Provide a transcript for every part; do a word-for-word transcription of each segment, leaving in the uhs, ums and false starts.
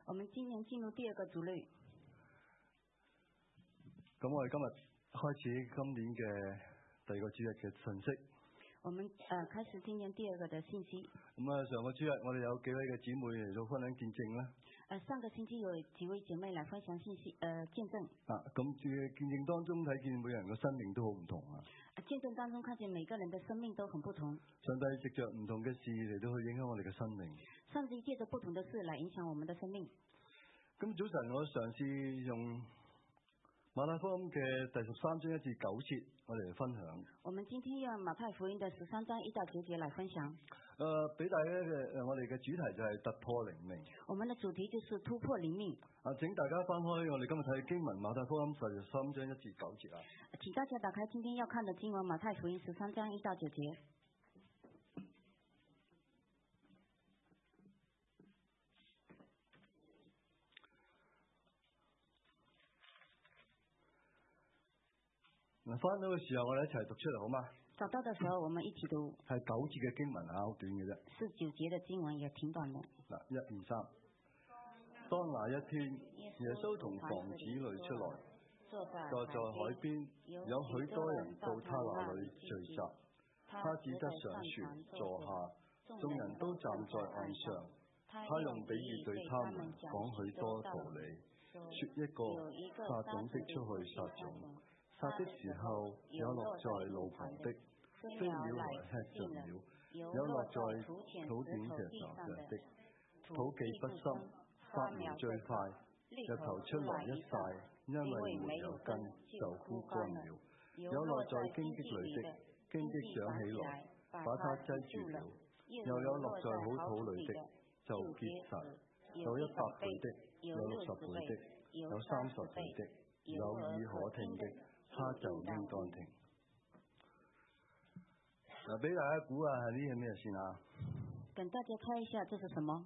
我們今年進入第二個主類。 咁我哋今日開始今年嘅第二個主日嘅信息。 我們誒、呃、開始今年第二個嘅信息。 咁啊，上個主日我哋有幾位嘅姊妹嚟到分享見證啦。 誒、呃，上個星期有幾位姐妹嚟分享信息誒、呃、見證。 啊，咁住見證當中睇見每人嘅生命都好唔同啊。 見證當中看見每個人的生命都很不同。 上帝藉着唔同嘅事嚟到去影響我哋嘅生命。 上帝借着不同的事來影響我們的生命。 咁早晨我嘗試用馬太福音嘅第十三章一至九節，我哋嚟分享。 我們今天用馬太福音的十三章一到九節來分享。 誒、呃，俾大家嘅誒，我哋嘅主題就係突破靈命。 我們的主題就是突破靈命。 啊，請大家翻開我哋今日睇經文馬太福音十三章一至九節啊。 請大家打開今天要看的經文馬太福音十三章一到九節。 嗱，翻到嘅時候我哋一齊讀出嚟好嗎？ 找到嘅時候我們一起讀。 係九節嘅經文啊，好短嘅啫。 是九節嘅經文也挺短嘅。 嗱，一二三。當那一天，耶穌同房子裏出來，坐在海邊，有許多人到他那裏聚集，他只得上船坐下，眾人都站在岸上。他用比喻對他們講許多道理，說一個撒種的出去撒種，撒的時候有落在路旁的，飛鳥來吃盡了；有落在土井石上的，土既不深，發苗最快，日頭出來一曬，因為沒有根就枯乾了；有落在荊棘裏的，荊棘長起來，把它擠住了；又有落在好土裏的，就結實，有一百倍的，有六十倍的，有三十倍的，有耳可聽的，他就應當聽。嗱，俾大家估下係呢係咩線啊？ 跟大家猜一下，這是什麼？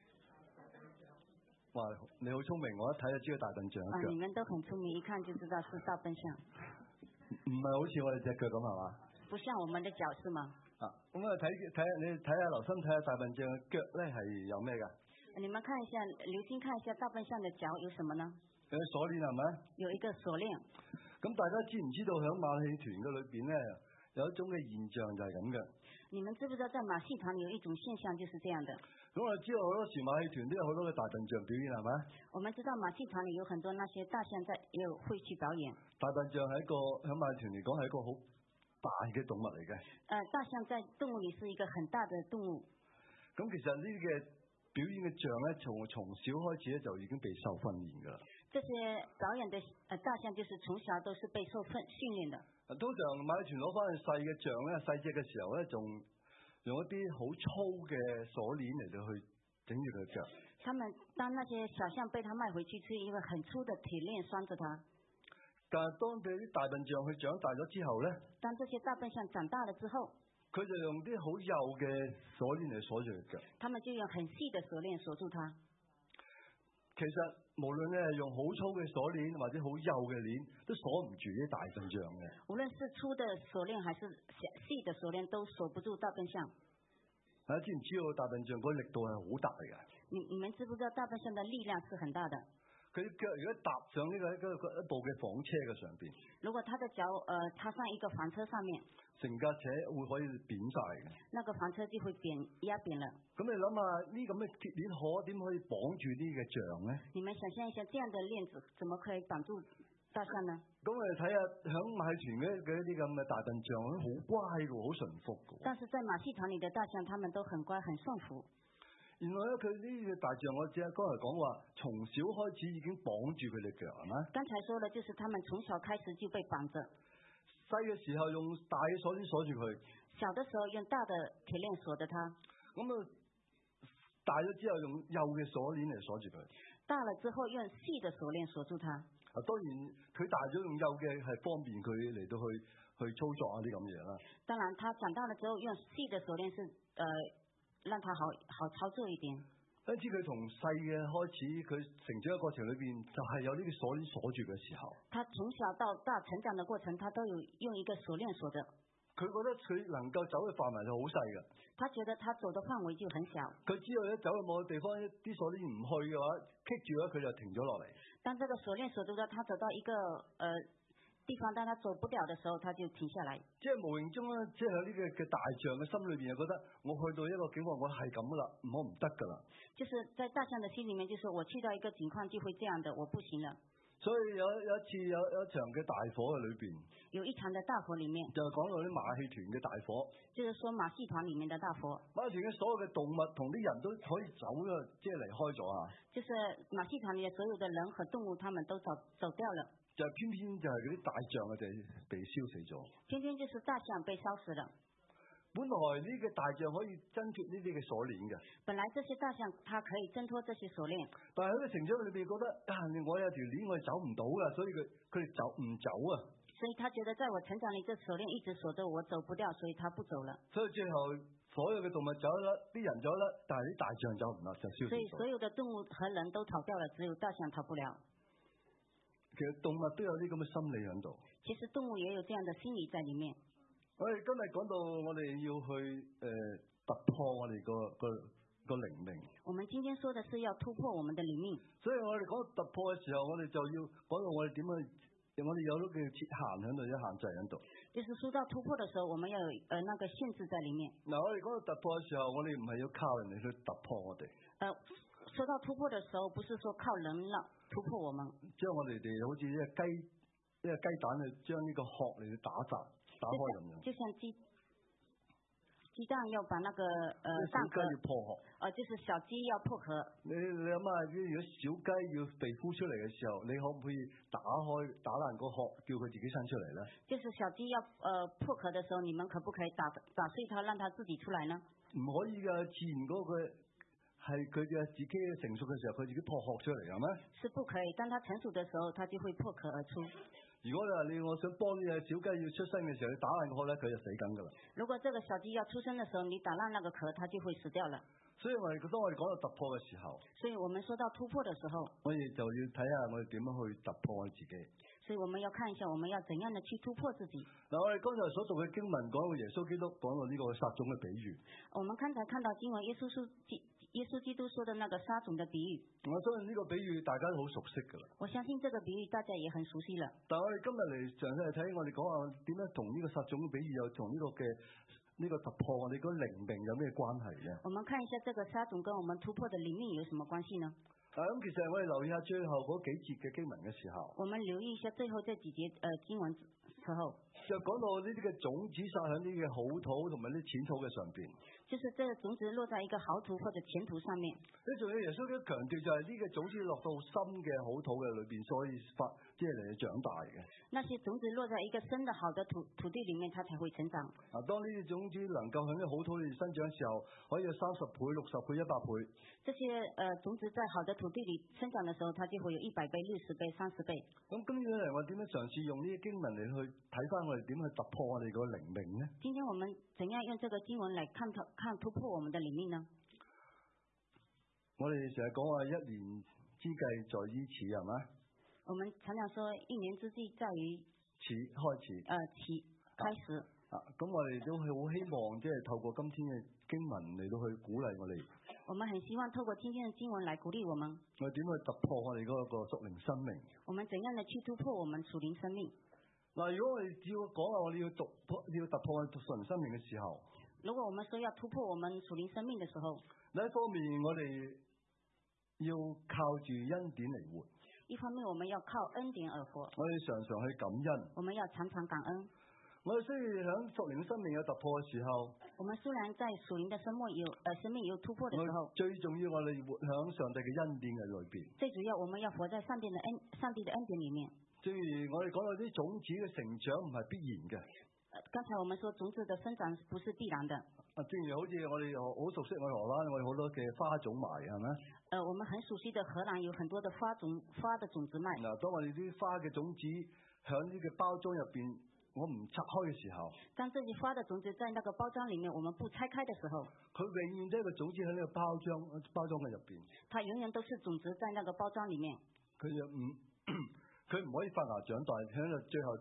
哇，你好聰明，我一睇就知道大笨象嘅腳。 你們都很聰明，一看就知道是大笨象。 唔係好似我哋隻腳咁係嘛？ 不像我們的腳是嗎？ 啊，咁啊睇睇你睇下留心睇下大笨象嘅腳咧係有咩噶？ 你們看一下，留心看一下大笨象的腳有什麼呢？ 有鎖鏈係咪？ 有一個鎖鏈。 咁大家知唔知道響馬戲團嘅裏邊咧有一種嘅現象就係咁嘅？ 你們知不知道在馬戲團有一種現象就是這樣的？ 咁我哋知道好多時馬戲團都有好多嘅大笨象表演係咪？ 我們知道馬戲團裏有很多那些大象在也有會去表演。 大笨象係一個響馬戲團嚟講係一個好大嘅動物嚟嘅。誒、 呃，大象在動物裏是一個很大的動物。 咁其實呢啲嘅表演嘅象咧，從從小開始咧就已經被受訓練噶啦。 這些表演的誒大象就是從小都是被受訓訓練的。 通常馬戲團攞翻去細嘅象咧，細隻嘅時候咧，仲用一啲好粗嘅鎖鏈嚟到去整住佢腳。 他們當那些小象被他賣回去，是一個很粗的鐵鏈拴着它。 但係當俾啲大笨象去長大咗之後咧， 當這些大笨象長大了之後， 佢就用啲好幼嘅鎖鏈嚟鎖住佢腳。 他們就用很細的鎖鏈鎖住它。 其實無論你係用好粗嘅鎖鏈或者好幼嘅鏈，都鎖唔住啲大笨象嘅。 無論是粗的鎖鏈還是細的鎖鏈，都鎖不住大笨象。 大家知唔知道大笨象嗰力度係好大嘅？ 你你們知不知道大笨象的力量是很大的？ 佢腳如果踏上呢、這個一個一部嘅房車嘅上邊，如果他的腳呃踏上一個房車上面， 成架車會可以扁晒嘅。 那個房車就會扁壓扁了。咁你諗下呢咁嘅鐵鏈可點可以綁住呢個象咧？ 你們想象一下，這樣的鏈子怎麼可以綁住大象呢？ 咁我哋睇下響馬戲團嘅嘅一啲咁嘅大笨象，好乖嘅，好順服嘅。 但是在馬戲團裏的大象，他們都很乖，很順服。 原來咧，佢呢個大象，我只係剛才講話，從小開始已經綁住佢哋腳，係嘛？ 剛才說的就是他們從小開始就被綁着。 細嘅時候用大嘅鎖鏈鎖住佢， 小的時候用大的鐵鏈鎖着它。 咁啊，大咗之後用幼嘅鎖鏈嚟鎖住佢。 大了之後用細的鎖鏈鎖住它。 啊，當然佢大咗用幼嘅係方便佢嚟到去去操作啊啲咁嘢啦。 當然，他長大了之後用細的鎖鏈是呃。讓他好好操作一點。 因此佢從細嘅開始，佢成長嘅過程裏邊就係有呢個鎖鏈鎖住嘅時候。 他從小到大成長嘅過程，他都有用一個鎖鏈鎖着。 咁佢覺得佢能夠走嘅範圍就好細嘅。 他覺得他走的範圍就很小。 佢知道一走去某個地方，啲鎖鏈唔去嘅話，棘住咗佢就停咗落嚟。 當這個鎖鏈鎖住咗，他走到一個呃地方，當他走不了的時候，他就停下來。 即係無形中咧，即係喺呢個嘅大象嘅心裏邊，就覺得我去到一個境況，我係咁啦，唔好唔得噶啦。 就是在大象的心裏面，就說我去到一個境況就會這樣的，我不行了。 所以有有一次有有一場嘅大火嘅裏邊， 有一場嘅大火裏面， 就係講到啲馬戲團嘅大火， 就是說馬戲團裏面的大火。 馬戲團嘅所有嘅動物同啲人都可以走咗，即係離開咗啊！ 就是馬戲團裏嘅所有的人和動物，他們都走走掉了。 就偏偏就係嗰啲大象啊，就被燒死咗。偏偏就是大象被燒死了。本來呢個大象可以掙脫呢啲嘅鎖鏈嘅。 本來這些大象，它可以掙脫這些鎖鏈。 但係喺個成長裏邊覺得，啊，我有條鏈我係走唔到噶，所以佢佢哋走唔走啊？ 所以他覺得在我成長裏，這鎖鏈一直鎖着我，走不掉，所以他不走了。 所以最後所有嘅動物走甩，啲人走甩，但係啲大象走唔甩，就燒死咗。 所以所有的動物和人都逃掉了，只有大象逃不了。 其實動物都有啲咁嘅心理喺度。 其實動物也有這樣的心理在裏面。 我哋今日講到我哋要去誒、呃、突破我哋個個個靈命。 我們今天說的是要突破我們的靈命。 所以我哋講突破嘅時候，我哋就要講到我哋點樣，我哋有咗嘅設限喺度，有限制喺度。 就是說到突破的時候，我們要有誒那個限制在裏面。 嗱，我哋講到突破嘅時候，我哋唔係要靠人哋去突破我哋。 誒、呃，說到突破的時候，不是說靠人啦突破我們。將我哋哋好似一個雞一個雞蛋去將呢個殼嚟去打雜。打開咁樣， 就像雞雞蛋要把那個呃蛋殼要破殼， 呃就是小雞要破殼。 你你諗下，如果小雞要被孵出嚟嘅時候，你可唔可以打開打爛個殼，叫佢自己生出嚟咧？ 就是小雞要呃破殼的時候，你們可不可以打打碎它，讓它自己出來呢？ 唔可以噶，自然嗰個係佢嘅自己成熟嘅時候，佢自己破殼出嚟，係咩？ 是不可以，當它成熟的時候，它就會破殼而出。 如果你話你我想幫呢隻小雞要出生嘅時候，你打爛個殼咧，佢就死緊噶啦。 如果這個小雞要出生嘅時候，你打爛那個殼，它就會死掉了。 所以我哋當我哋講到突破嘅時候， 所以我們說到突破嘅時候， 我哋就要睇下我哋點樣去突破我哋自己。 所以我們要看一下，我們要怎樣的去突破自己。 嗱，我哋剛才所讀嘅經文講到耶穌基督講到呢個撒種嘅比喻。 我們剛才看到經文，耶穌書耶穌基督說的那個撒種的比喻。 我相信呢個比喻大家都好熟悉噶啦。 我相信這個比喻大家也很熟悉了。 但係我哋今日嚟詳細嚟睇，我哋講下點樣同呢個撒種嘅比喻又同呢個嘅呢個突破我哋個靈命有咩關係咧？ 我們看一下這個撒種跟我們突破的靈命有什麼關係呢？ 啊，咁其實我哋留意下最後嗰幾節嘅經文嘅時候， 我們留意一下最後這幾節誒經文時候， 就講到呢啲嘅種子撒喺呢啲嘅好土同埋啲淺土嘅上邊， 就是這個種子落在一個好土或者淺土上面。 呢仲有耶穌都強調就係呢個種子落到深嘅好土嘅裏邊，所以發即係嚟長大嘅。 那些種子落在一個深的好的土土地裏面，它才會成長。 啊，當呢啲種子能夠喺啲好土裏生長嘅時候，可以有三十倍、六十倍、一百倍。 這些誒種子在好的土地裏生長的時候，它就會有一百倍、六十倍、三十倍。 咁跟住嚟，我點樣嘗試用呢啲經文嚟去睇翻我哋點去突破我哋個靈命呢？ 今天我們怎樣用這個經文來看突看突破我們的靈命呢？ 我哋成日講話一年之計在於始，係嘛？ 我們常常說一年之計在於始開始。誒、 呃，起開始。 啊，咁我哋都係好希望，即係透過今天嘅經文嚟到去鼓勵我哋。 我們很希望透過今天的經文來鼓勵我們。 我哋點去突破我哋嗰個屬靈生命？ 我們怎樣的去突破我們屬靈生命？ 嗱，如果我哋要講話我哋要突破要突破我哋屬靈生命嘅時候， 如果我們說要突破我們屬靈生命嘅時候， 另一方面我哋要靠住恩典嚟活。 一方面我們要靠恩典而活。 我哋常常去感恩。 我們要常常感恩。 我哋雖然喺屬靈生命有突破嘅時候， 我們雖然在屬靈的生命有誒生命有突破嘅時候， 最重要我哋活喺上帝嘅恩典嘅裏邊。 最主要我們要活在上帝的恩上帝的恩典裏面。 正如我哋講到啲種子嘅成長唔係必然嘅。 剛才我們說種子的生長不是必然的。 啊，正如好似我哋好熟悉我哋荷蘭，我哋好多嘅花種賣係咪？ 誒，我們很熟悉的荷蘭有很多的花種花的種子賣。 嗱，當我哋啲花嘅種子響呢個包裝入邊，我唔拆開嘅時候， 當這些花的種子在那個包裝裏面，我們不拆開的時候， 佢永遠都係一個種子喺呢個包裝包裝嘅入邊。 它永遠都是種子在那個包裝裏面。 佢就唔佢唔可以發芽長大，喺度最後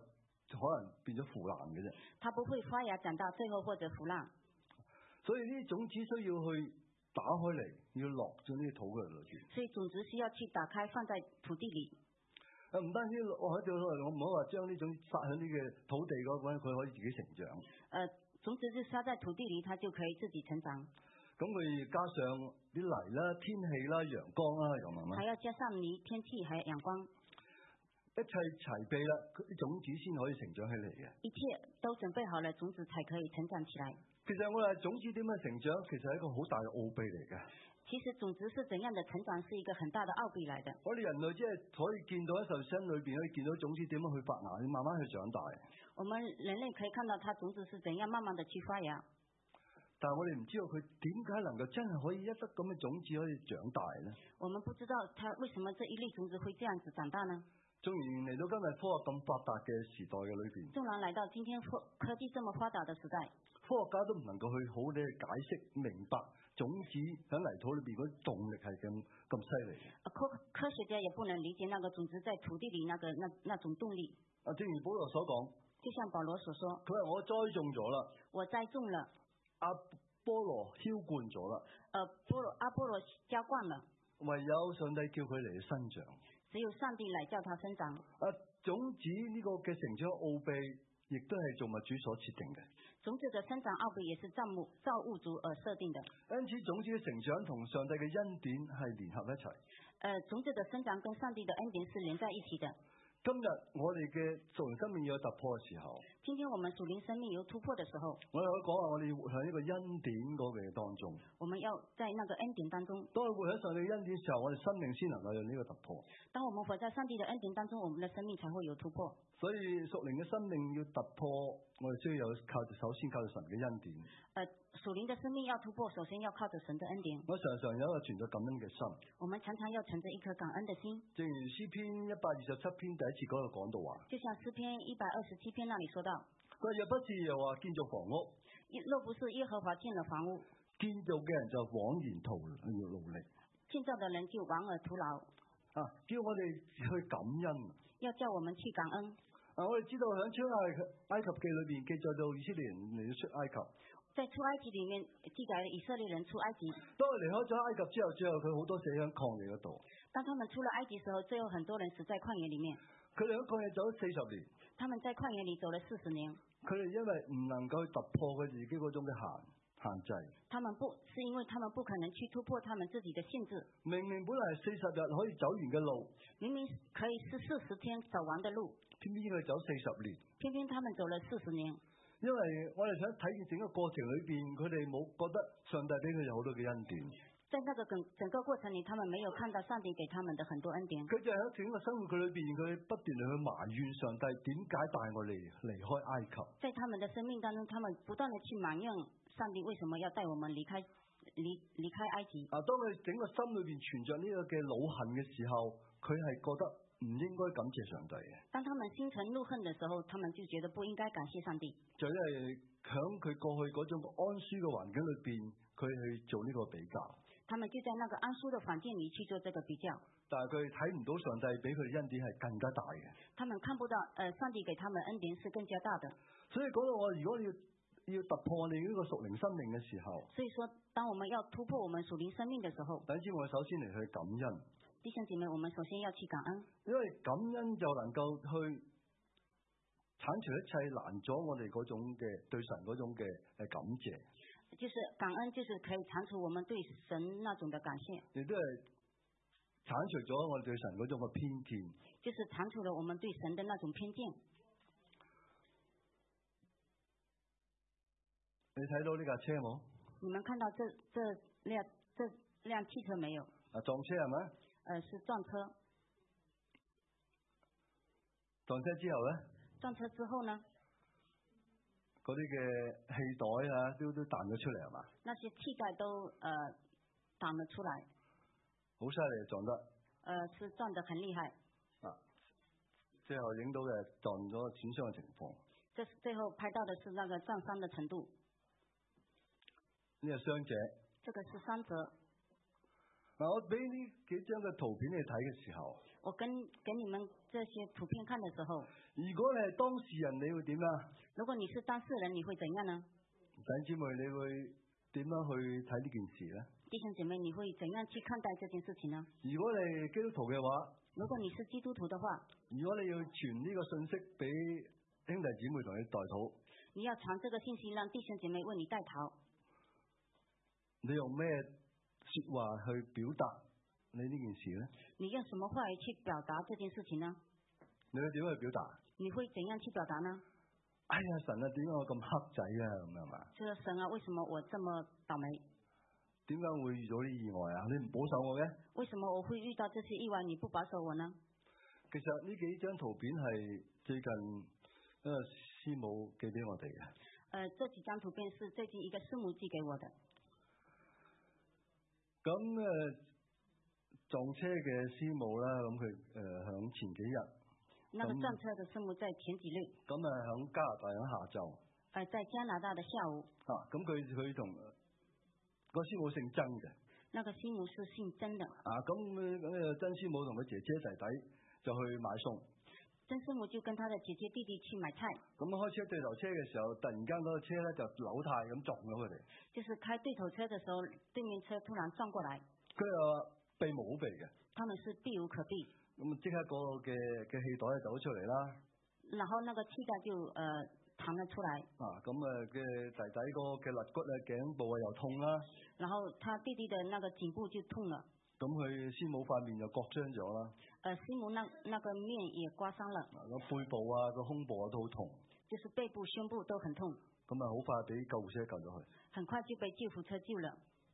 可能變咗腐爛嘅啫。 它不會發芽長大，最後或者腐爛。 所以呢啲種子需要去打開嚟，要落咗呢啲土嘅裏邊。 所以種子需要去打開，放在土地裏。 啊，唔單止落喺度，我唔好話將呢種撒喺呢個土地嗰個，佢可以自己成長。誒、 呃，種子就撒在土地裏，它就可以自己成長。 咁佢加上啲泥啦、天氣啦、陽光啦，咁樣。 還要加上泥、天氣，還有陽光。 一切齊備啦，啲種子先可以成長起嚟嘅。 一切都準備好了，種子才可以成長起來。 其實我話種子點樣成長，其實係一個好大嘅奧秘嚟嘅。 其實種子是怎樣的成長，是一個很大的奧秘來的。 我哋人類即係可以見到喺受身裏邊可以見到種子點樣去發芽，慢慢去長大。 我們人類可以看到它種子是怎樣慢慢的去發芽。 但係我哋唔知道佢點解能夠真係可以一粒咁嘅種子可以長大呢？ 我們不知道它為什麼這一粒種子會這樣子長大呢？ 縱然嚟到今日科學咁發達嘅時代嘅裏邊， 縱然來到今天科科技這麼發達的時代， 科學家都唔能夠去好地解釋明白種子喺泥土裏邊嗰啲動力係咁咁犀利。 科科學家也不能理解那個種子在土地裏那個那那種動力。 啊，正如保羅所講， 就像保羅所說， 佢話我栽種咗啦， 我栽種了， 阿波羅澆灌咗啦， 呃，波羅阿波羅澆灌了， 唯有上帝叫佢嚟生長。 只有上帝來叫它生長。 啊，種子呢個嘅成長奧秘，亦都係造物主所設定嘅。 種子的生長奧秘也是造物造物主而設定的。 因此，種子嘅成長同上帝嘅恩典係聯合一齊。 呃，種子的生長跟上帝的恩典是連在一起的。 今日我哋嘅屬靈生命有突破嘅時候， 今天我們屬靈生命有突破的時候， 我哋可以講話我哋活喺一個恩典嗰個當中。 我們要在那個恩典當中。 當我活喺上帝嘅恩典嘅時候，我哋生命先能夠有呢個突破。 當我們活在上帝的恩典當中，我們的生命才會有突破。 所以屬靈嘅生命要突破，我哋需要有靠首先靠住神嘅恩典。 呃，屬靈的生命要突破，首先要靠着神的恩典。 我常常有一個存着感恩嘅心。 我們常常要存着一顆感恩的心。 正如詩篇一百二十七篇第一次嗰度講到話， 就像詩篇一百二十七篇那裡說到， 佢若不是耶和華建造房屋， 若不是耶和華建了房屋， 建造嘅人就枉然徒勞力， 建造的人就枉而徒勞。 啊，叫我哋去感恩， 要叫我們去感恩。 啊，我哋知道喺出埃及埃及記裏邊記載到以色列人嚟到出埃及， 在出埃及裡面記載了以色列人出埃及。 當佢離開咗埃及之後，最後佢好多死喺曠野嗰度。 當他們出了埃及時候，最後很多人死在曠野裡面。 佢哋喺曠野走咗四十年。 他們在曠野裡走了四十年。 佢哋因為唔能夠突破佢自己嗰種嘅限限制。 他們不是因為他們不可能去突破他們自己的限制。 明明本來係四十日可以走完嘅路， 明明可以是四十天走完的路， 偏偏佢走四十年。 偏偏他們走了四十年。 因為我哋想睇見整個過程裏邊，佢哋冇覺得上帝俾佢有好多嘅恩典。 在那個整整個過程裏，他們沒有看到上帝給他們的很多恩典。 佢就喺整個生活佢裏邊，佢不斷地去埋怨上帝點解帶我哋離開埃及。 在他們的生命當中，他們不斷地去埋怨上帝為什麼要帶我們離開離離開埃及。 啊，當佢整個心裏邊存着呢個嘅惱恨嘅時候，佢係覺得唔應該感謝上帝嘅。 當他們心存怒恨的時候，他們就覺得不應該感謝上帝。 就因為響佢過去嗰種安舒嘅環境裏邊，佢去做呢個比較。 他們就在那個安舒的環境裏去做這個比較。 但係佢睇唔到上帝俾佢哋恩典係更加大嘅。 他們看不到，呃，上帝給他們恩典是更加大的。 所以講到我，如果你要要突破我哋呢個屬靈生命嘅時候， 所以說，當我們要突破我們屬靈生命的時候， 等先我首先嚟去感恩。 弟兄姐妹，我們首先要去感恩， 因為感恩就能夠去鏟除一切攔阻我哋嗰種嘅對神嗰種嘅誒感謝。 就是感恩，就是可以鏟除我們對神那種的感謝， 亦都係鏟除咗我哋對神嗰種嘅偏見， 就是鏟除了我們對神的那種偏見。 你睇到呢架車冇？ 你們看到這這輛這輛汽車沒有？ 啊，撞車係咪？ 呃，是撞車。 撞車之後咧？ 撞車之後呢？ 嗰啲嘅氣袋啊，都都彈咗出嚟係嘛？ 那些氣袋都呃彈咗出來。 好犀利，撞得。 呃，是撞得很厲害。 啊，最後影到嘅撞咗損傷嘅情況。 這最後拍到的是那個撞傷的程度。 呢個傷者。 這個是傷者。 嗱，我俾呢幾張嘅圖片你睇嘅時候， 我跟給你們這些圖片看的時候， 如果你係當事人，你會點啊？ 如果你是當事人，你會怎樣呢？ 弟兄姊妹，你會點樣去睇呢件事呢？ 弟兄姐妹，你會怎樣去看待這件事情呢？ 如果你係基督徒嘅話， 如果你是基督徒的話， 如果你要傳呢個信息俾兄弟姊妹同你代禱， 你要傳這個信息讓弟兄姐妹為你代禱， 你用咩說話去表達你呢件事呢？ 你用什麼話語去表達這件事情呢？ 你會點樣去表達？ 你會怎樣去表達呢？ 哎呀，神啊，點解我咁黑仔啊？咁樣嘛？ 這個神啊，為什麼我這麼倒霉？ 點解會遇到啲意外啊？你唔保守我嘅？ 為什麼我會遇到這些意外？你不保守我呢？ 其實呢幾張圖片係最近一個師母寄俾我哋嘅。誒、 呃，這幾張圖片是最近一個師母寄給我的。 咁誒、呃、撞車嘅師母啦，咁佢誒響前幾日， 那個撞車嘅師母在前幾日， 咁啊響加拿大響下晝， 誒、呃，在加拿大的下午， 啊，咁佢佢同個師母姓曾嘅， 那個師母是姓曾的， 啊，咁咁啊曾師母同佢姐姐弟弟就去買餸， 曾師母就跟他的姐姐弟弟去買菜，咁開車對頭車嘅時候，突然間嗰個車咧就扭軚咁撞咗佢哋， 就是開對頭車嘅時候，對面車突然撞過來， 佢又避無可避嘅， 他們是避無可避， 咁即刻個嘅嘅氣袋就走出嚟啦， 然後那個氣袋就誒彈咗出來， 啊，咁啊嘅弟弟個嘅肋骨啊頸部啊又痛啦， 然後他弟弟的那個頸部就痛了。 咁佢師母塊面就割傷咗啦。 誒，師母那那個面也刮傷了。 個背部啊，個胸部啊都好痛。 就是背部、胸部都很痛。 咁啊，好快俾救護車救咗佢。 很快就被救護車救了。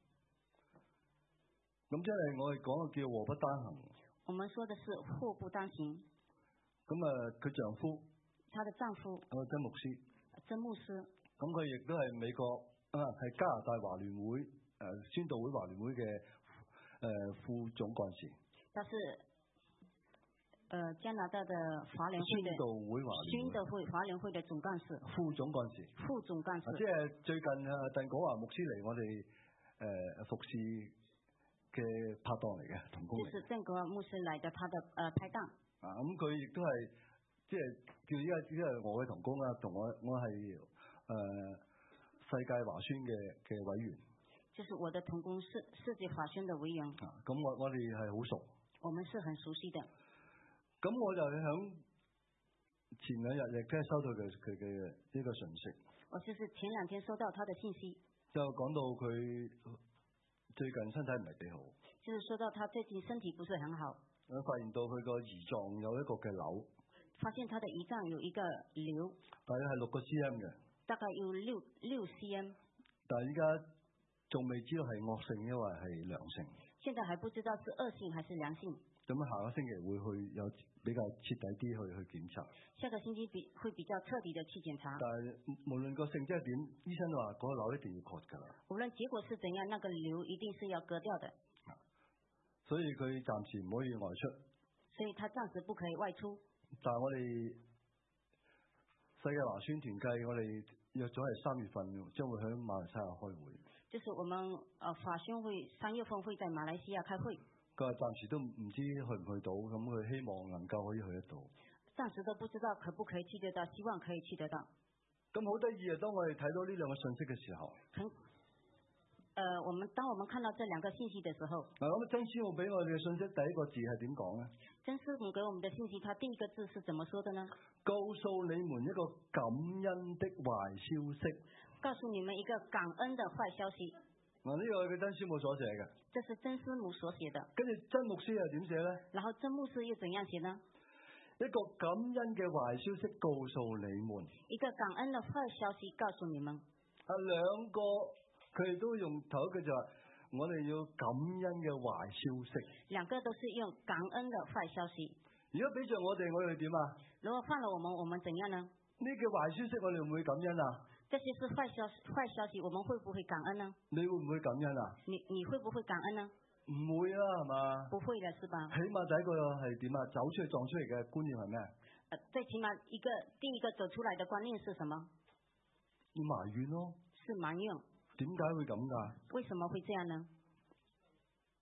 咁即係我哋講嘅叫禍不單行。 我們說的是禍不單行。 咁啊，佢丈夫。 他的丈夫。 個曾牧師。 曾牧師。咁佢亦都係美國啊，係加拿大華聯會誒、呃、宣道會華聯會嘅。誒、呃，副總幹事， 他是，誒、呃、加拿大的華聯會的宣道會華聯會， 宣道會華聯會的總幹事， 副總幹事， 副總幹事， 即係最近啊，鄧廣華牧師嚟我哋誒、呃、服侍嘅拍檔嚟嘅同工嚟， 就是鄧廣華牧師嚟的，他的誒、呃、拍檔。 啊，咁佢亦都係即係叫依家依家係我嘅同工啦，同我我係誒、呃、世界華宣嘅嘅委員。 就是我的同工世世界華宣的委員。 啊，咁我我哋係好熟。 我們是很熟悉的。 咁我就響前兩日亦都係收到佢佢嘅呢個訊息。 我就是前兩天收到他的信息。 就講到佢最近身體唔係幾好。 就是說到他最近身體不是很好。 我發現到佢個胰臟有一個嘅瘤。 發現他的胰臟有一個瘤。 大約係六個 cm 嘅。大概有六六 cm。 但係依家仲未知道係惡性，因為係良性。 現在還不知道是惡性還是良性。 咁下個星期會去有比較徹底啲去去檢查。 下個星期比會比較徹底的去檢查。 但係無論個性質係點，醫生都話嗰個瘤一定要割㗎啦。 無論結果是怎樣，那個瘤一定是要割掉的。 所以佢暫時唔可以外出。 所以他暫時不可以外出。 但係我哋世界華宣團契，我哋約咗係三月份將會喺馬來西亞開會。 就是我們呃法宣會三月份會在馬來西亞開會。 佢話暫時都唔知去唔去到，咁佢希望能夠可以去得到。 暫時都不知道可不可以去得到，希望可以去得到。 咁好得意啊！當我哋睇到呢兩個信息嘅時候， 很，呃，我們當我們看到這兩個信息的時候， 嗱，咁曾師母俾我哋嘅信息第一個字係點講咧？ 曾師母給我們的信息，他第一個字是怎麼說的呢？ 告訴你們一個感恩的壞消息。 告訴你們一個感恩的壞消息。 嗱，呢個係佢曾師母所寫嘅。 這是曾師母所寫的。 跟住曾牧師又點寫咧？ 然後曾牧師又怎樣寫呢？ 一個感恩嘅壞消息告訴你們。 一個感恩的壞消息告訴你們。 啊，兩個佢哋都用頭一句就話，我哋要感恩嘅壞消息。 兩個都是用感恩的壞消息。 如果俾着我哋，我哋點啊？ 如果換了我們，我們怎樣呢？ 呢個壞消息我哋會唔會感恩啊？ 這些是壞消息，壞消息我們會不會感恩呢？ 你會唔會感恩啊？ 你你會不會感恩呢？ 唔會啦，係嘛？ 不會的，是吧？ 起碼第一個係點啊？走出去撞出嚟嘅觀念係咩？ 呃，最起碼一個第一個走出來的觀念是什麼？ 要埋怨咯。 是埋怨。 點解會咁㗎？ 為什麼會這樣呢？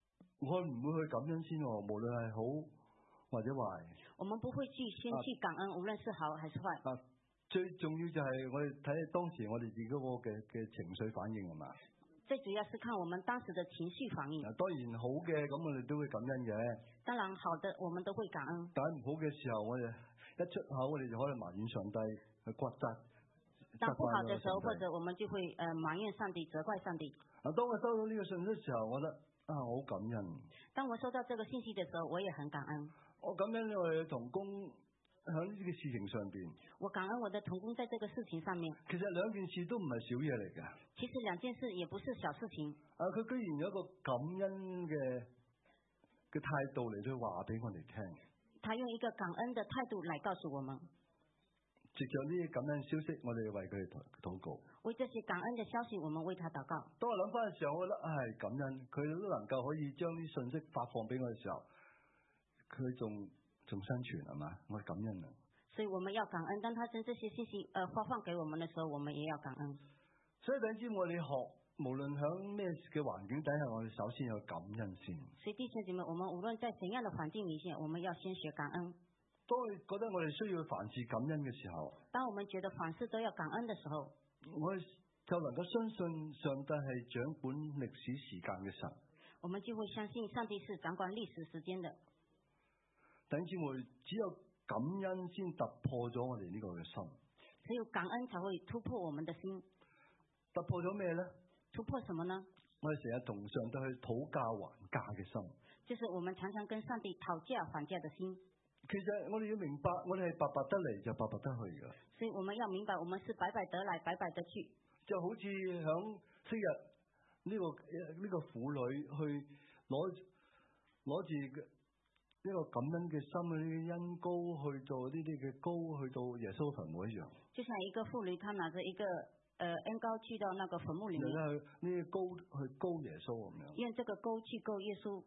我唔會去感恩先喎，無論係好或者壞。 我們不會去先去感恩，啊、無論是好還是壞。 啊，最重要就係我哋睇下當時我哋自己嗰個嘅嘅情緒反應係嘛？ 最主要是看我們當時的情緒反應。 當然好嘅，咁我哋都會感恩嘅。 當然好的，我們都會感恩。 但係唔好嘅時候，我哋一出口，我哋就可能埋怨上帝去骨責。 當不好的時候，或者我們就會誒埋怨上帝，責怪上帝。 啊，當我收到呢個信息嘅時候，我覺得啊，我好感恩。 當我收到這個信息嘅時候，我也很感恩。 我感恩我哋同工喺呢個事情上邊。 我感恩我的同工在這個事情上面。 其實兩件事都唔係小嘢嚟㗎。 其實兩件事也不是小事情。 啊，佢居然有一個感恩嘅嘅態度嚟去話俾我哋聽。 他用一個感恩嘅態度嚟告訴我們。 藉着呢啲感恩消息，我哋為佢哋禱告。 為這些感恩嘅消息，我們為他禱告。當我諗翻嘅時候，我覺得唉，感恩佢都能夠可以將啲信息發放俾我嘅時候，佢仲仲生存係嘛？我感恩啊！ 所以我們要感恩，當他將這些信息誒、呃、發放給我們嘅時候，我們也要感恩。 所以等於我哋學，無論響咩嘅環境底下，我哋首先要感恩先。 所以弟兄姊妹，我們無論在怎樣的環境裏面，我們要先學感恩。 當我覺得我哋需要凡事感恩嘅時候， 當我們覺得凡事都要感恩嘅時候， 我哋就能夠相信上帝係掌管歷史時間嘅神。 我們就會相信上帝是掌管歷史時間的。 弟兄姊妹，只有感恩先突破咗我哋呢個嘅心。 只有感恩才會突破我們的心。 突破咗咩咧？ 突破什麼呢？ 我哋成日同上帝去討價還價嘅心。 就是我們常常跟上帝討價還價的心。 其實我哋要明白，我哋係白白得嚟就白白得去噶。 所以我們要明白，我們是白白得來，白白得去。 就好似響昔日呢個呢個婦女去攞攞住呢個感恩嘅心呢啲恩膏去做呢啲嘅膏去到耶穌墳墓一樣。就像一個婦女，她拿着一個誒恩膏去到那個墳墓裏面，呢啲膏去膏耶穌咁樣。 用這個膏去膏耶穌。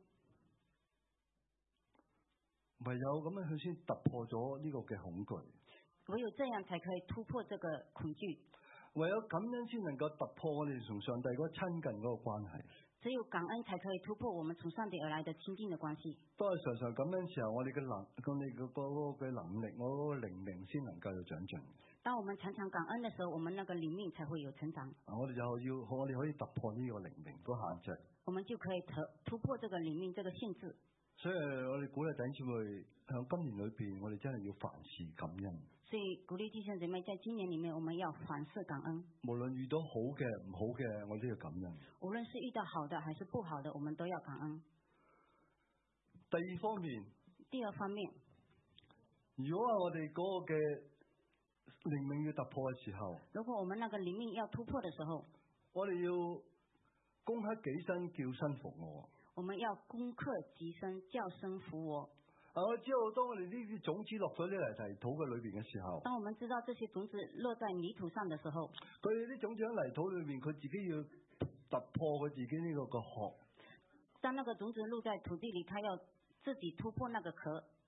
唯有咁樣佢先突破咗呢個嘅恐懼， 唯有這樣才可以突破這個恐懼。 唯有感恩先能夠突破我哋從上帝嗰個親近嗰個關係。 只有感恩才可以突破我們從上帝而來的親近的關係。 當我常常感恩時候，我哋嘅能，我哋嘅嗰個嘅能力，我嗰個靈命先能夠有長進。 當我們常常感恩的時候，我們那個靈命才會有成長。 我哋就要，我哋可以突破呢個靈命嗰個限制。 我們就可以突突破這個靈命這個限制。 所以我哋鼓勵弟兄姊妹喺今年裏邊，我哋真係要凡事感恩。 所以鼓勵弟兄姊妹，在今年裏面，我們要凡事感恩。 無論遇到好嘅、唔好嘅，我都要感恩。 無論是遇到好的還是不好的，我們都要感恩。 第二方面， 第二方面， 如果話我哋嗰個嘅靈命要突破嘅時候， 如果我們那個靈命要突破的時候， 我哋要攻克己身，叫身服我。 我們要攻克己身，叫身服我。 啊，我知道當我哋呢啲種子落咗呢泥土嘅裏邊嘅時候， 當我們知道這些種子落在泥土上的時候， 佢哋啲種子喺泥土裏邊，佢自己要突破佢自己呢個個殼。 當那個種子落在土地裏，他要自己突破那個殼。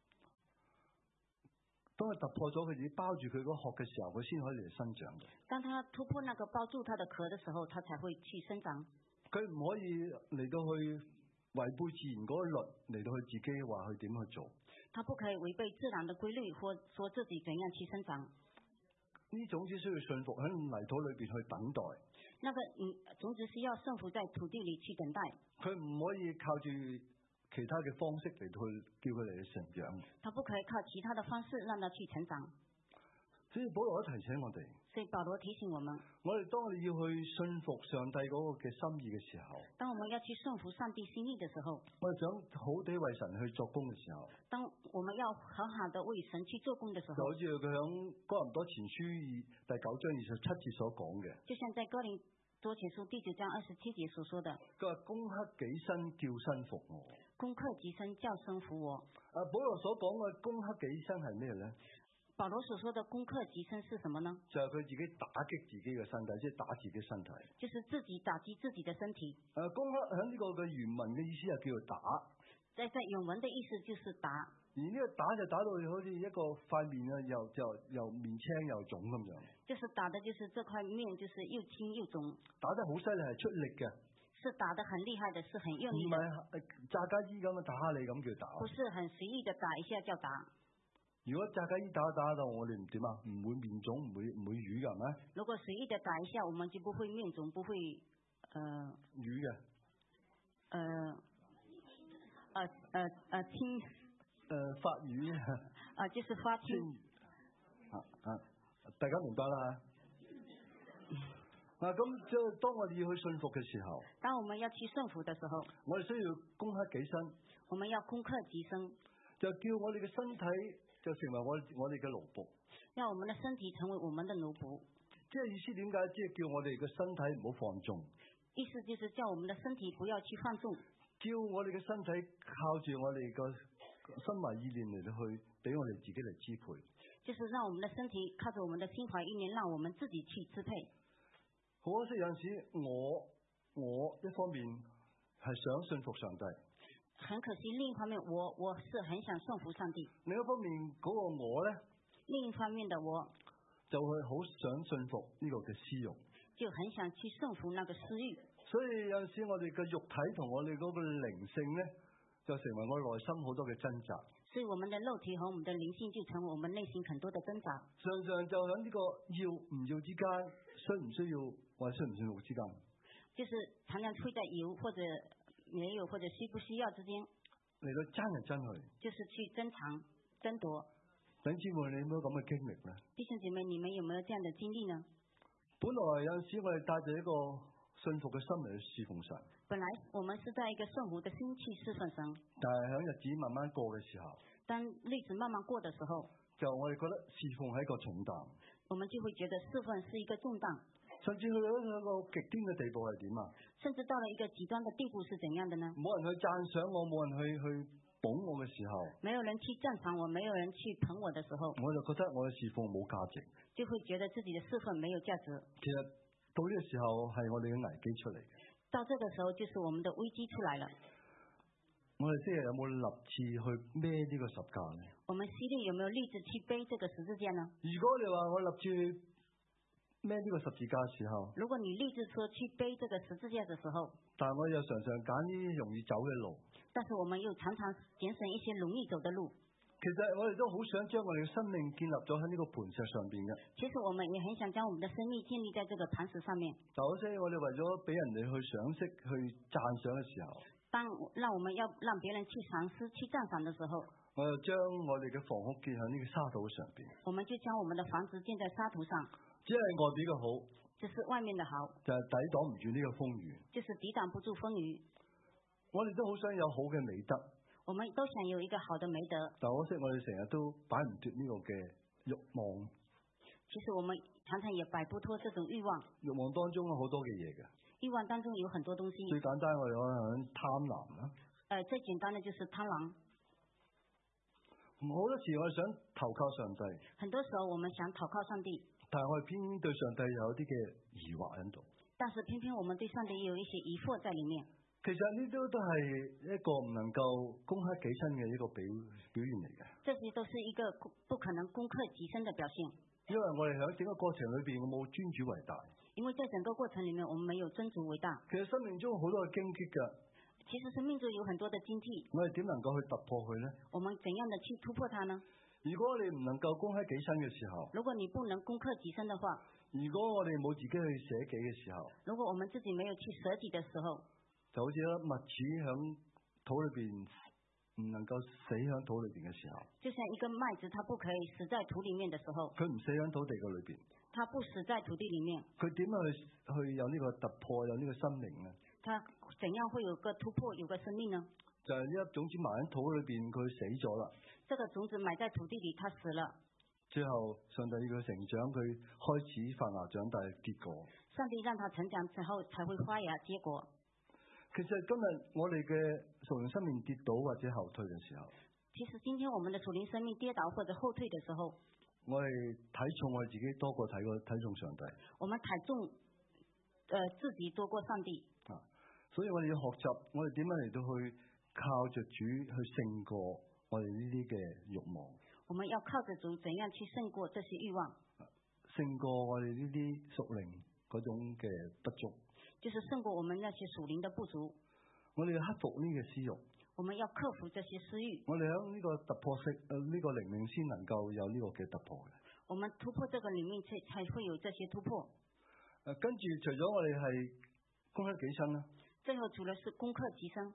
當佢突破咗佢自己包住佢個殼嘅時候，佢先可以嚟生長嘅。 當他突破那個包住他的殼的時候，他才會去生長。佢唔可以嚟到去違背自然嗰個律，嚟到佢自己話佢點去做。 他不可以違背自然的規律，或說自己怎樣去生長。 呢種只需要順服喺泥土裏邊去等待。 那個嗯種子是要順服在土地裏去等待。 佢唔可以靠住其他嘅方式嚟到去叫佢哋去成長。 他不可以靠其他的方式讓他去成長。 所以保羅都提醒我哋。 所以保羅提醒我們， 我哋當我哋要去信服上帝嗰個嘅心意嘅時候， 當我們要去順服上帝心意嘅時候， 我哋想好地為神去作工嘅時候， 當我們要好好的為神去做工嘅時候， 就好似佢響哥林多前書第九章二十七節所講嘅， 就像在哥林多前書第九章二十七節所說的， 佢話攻克己身，叫身服我。 攻克己身，叫身服我。 啊，保羅所講嘅攻克己身係咩咧？ 保羅所說的攻克己身是什麼呢？ 就係佢自己打擊自己嘅身體，即係打自己身體。 就是自己打擊自己的身體。 誒、啊，攻克喺呢個嘅原文嘅意思係叫做打。 在在原文的意思就是打。 而呢個打就打到好似一個塊面啊，又就又面青又腫咁樣。 就是打的，就是這塊面，就是又青又腫。 打得好犀利，係出力嘅。 是打得很厲害的，是很用力唔係炸雞衣咁樣打你咁叫打。 不是很隨意的打一下叫打。 如果炸雞衣打打到我哋唔點啊？唔會面腫，唔會唔會瘀㗎，係咪？ 如果隨意的打一下，我們就不會面腫，不會呃瘀嘅。 呃呃呃呃青。 呃發瘀。 啊，就是發青。 啊啊，大家明白啦嚇。嗱咁即係當我哋要去信服嘅時候， 當我們要去順服的時候， 我哋需要攻克己身。 我們要攻克己身， 就叫我哋嘅身體就成為我我哋嘅奴僕。 讓我們的身體成為我們的奴僕。 即係意思點解？即係叫我哋嘅身體唔好放縱。 意思就是叫我們的身體不要去放縱。 叫我哋嘅身體靠住我哋個心懷意念嚟到去俾我哋自己嚟支配。 就是讓我們的身體靠着我們的心懷意念，讓我們自己去支配。 好可惜有陣時我我一方面係想信服上帝， 很可惜另一方面我我是很想順服上帝。 另一方面嗰個我咧， 另一方面的我就會好想信服呢個嘅私欲， 就很想去順服那個私欲。 所以有陣時我哋嘅肉體同我哋嗰個靈性咧，就成為我內心好多嘅掙扎。 所以我們的肉體和我們的靈性就成為我們內心很多的掙扎。 常常就喺呢個要唔要之間，需唔需要或需唔需要之間， 就是常常會在有或者沒有或者需不需要之間嚟到爭嚟爭去， 就是去爭長爭奪。 弟兄姊妹，你有冇咁嘅經歷咧？ 弟兄姐妹，你們有沒有這樣的經歷呢？ 本來有陣時我哋帶住一個信服嘅心嚟去侍奉神。 本來我們是在一個順服的心去侍奉神， 但係喺日子慢慢過嘅時候， 當日子慢慢過的時候， 就我哋覺得侍奉係一個重擔， 我們就會覺得侍奉是一個重擔， 甚至去到一個極端嘅地步係點啊？ 甚至到了一個極端的地步是怎樣的呢？ 冇人去讚賞我，冇人去去捧我嘅時候， 沒有人去讚賞我，沒有人去捧我的時候， 我就覺得我嘅侍奉冇價值， 就會覺得自己的侍奉沒有價值。 其實到呢個時候係我哋嘅危機出嚟嘅。 到這個時候就是我們的危機出來了。 我哋昔日有冇立志去孭呢個十架呢？ 我們昔日有沒有立志去背這個十字架呢？ 如果你話我立志孭呢個十字架嘅時候， 如果你立志說去背這個十字架的時候， 但我又常常揀呢啲容易走嘅路， 但是我們又常常揀選一些容易走的路。 其實我哋都好想將我哋嘅生命建立咗喺呢個磐石上邊嘅。 其實我們也很想將我們的生命建立在這個磐石上面。 但可惜我哋為咗俾人哋去賞識、去讚賞嘅時候， 當讓我們要讓別人去嘗試、去讚賞的時候， 我就將我哋嘅房屋建喺呢個沙土上邊。 我們就將我們的房子建在沙土上。 只係外邊嘅好， 就是外面的好， 就係抵擋唔住呢個風雨。 就是抵擋不住風雨。 我哋都好想有好嘅美德。 我們都想有一個好的美德， 但可惜我哋成日都擺唔脫呢個嘅慾望。 其實我們常常也擺不脫這種慾望。 慾望當中有好多嘅嘢嘅。 慾望當中有很多東西。 最簡單我哋可能貪婪啦。 誒、呃，最簡單的就是貪婪。 好多時我哋想投靠上帝。 很多時候我們想投靠上帝， 但係我哋偏偏對上帝有啲嘅疑惑喺度。 但是偏偏我們對上帝也有一些疑惑在裡面。 其實呢啲都係一個唔能夠攻克己身嘅一個表表現嚟嘅。 這些都是一個不可能攻克己身的表現。 因為我哋喺整個過程裏邊，我冇尊主為大。 因為在整個過程裡面，我們沒有尊主為大。 其實生命中好多嘅荊棘㗎。 其實生命中有很多的荊棘。 我哋點能夠去突破佢呢？ 我們怎樣的去突破它呢？ 如果你唔能夠攻克己身嘅時候， 如果你不能攻克己身的話， 如果我哋冇自己去捨己嘅時候， 如果我們自己沒有去捨己的時候， 就好似粒麥子響土裏邊唔能夠死響土裏邊嘅時候， 就像一個麥子，它不可以死在土裡面的時候， 佢唔死響土地嘅裏邊， 它不死在土地裡面， 佢點樣去去有呢個突破，有呢個生命呢？ 它怎樣會有個突破，有個生命呢？ 就係呢粒種子埋喺土裏邊，佢死咗啦。 這個種子埋在土地裡，它死了。 最後上帝要佢成長，佢開始發芽長大嘅結果。 上帝讓它成長之後，才會發芽結果。 其實今日我哋嘅屬靈生命跌倒或者後退嘅時候， 其實今天我們的屬靈生命跌倒或者後退的時候， 我哋睇重我哋自己多過睇過睇重上帝。 我們睇重，呃，自己多過上帝。 啊，所以我哋要學習，我哋點樣嚟到去靠着主去勝過我哋呢啲嘅慾望。 我們要靠着主，怎樣去勝過這些慾望？ 勝過我哋呢啲屬靈嗰種嘅不足。 就是勝過我們那些屬靈的不足。 我哋要克服呢個私慾。 我們要克服這些私慾。 我哋喺呢個突破式誒呢個靈命先能夠有呢個嘅突破嘅。 我們突破這個靈命，才才會有這些突破。 誒，跟住除咗我哋係攻克己身啦， 最後除了是攻克己身，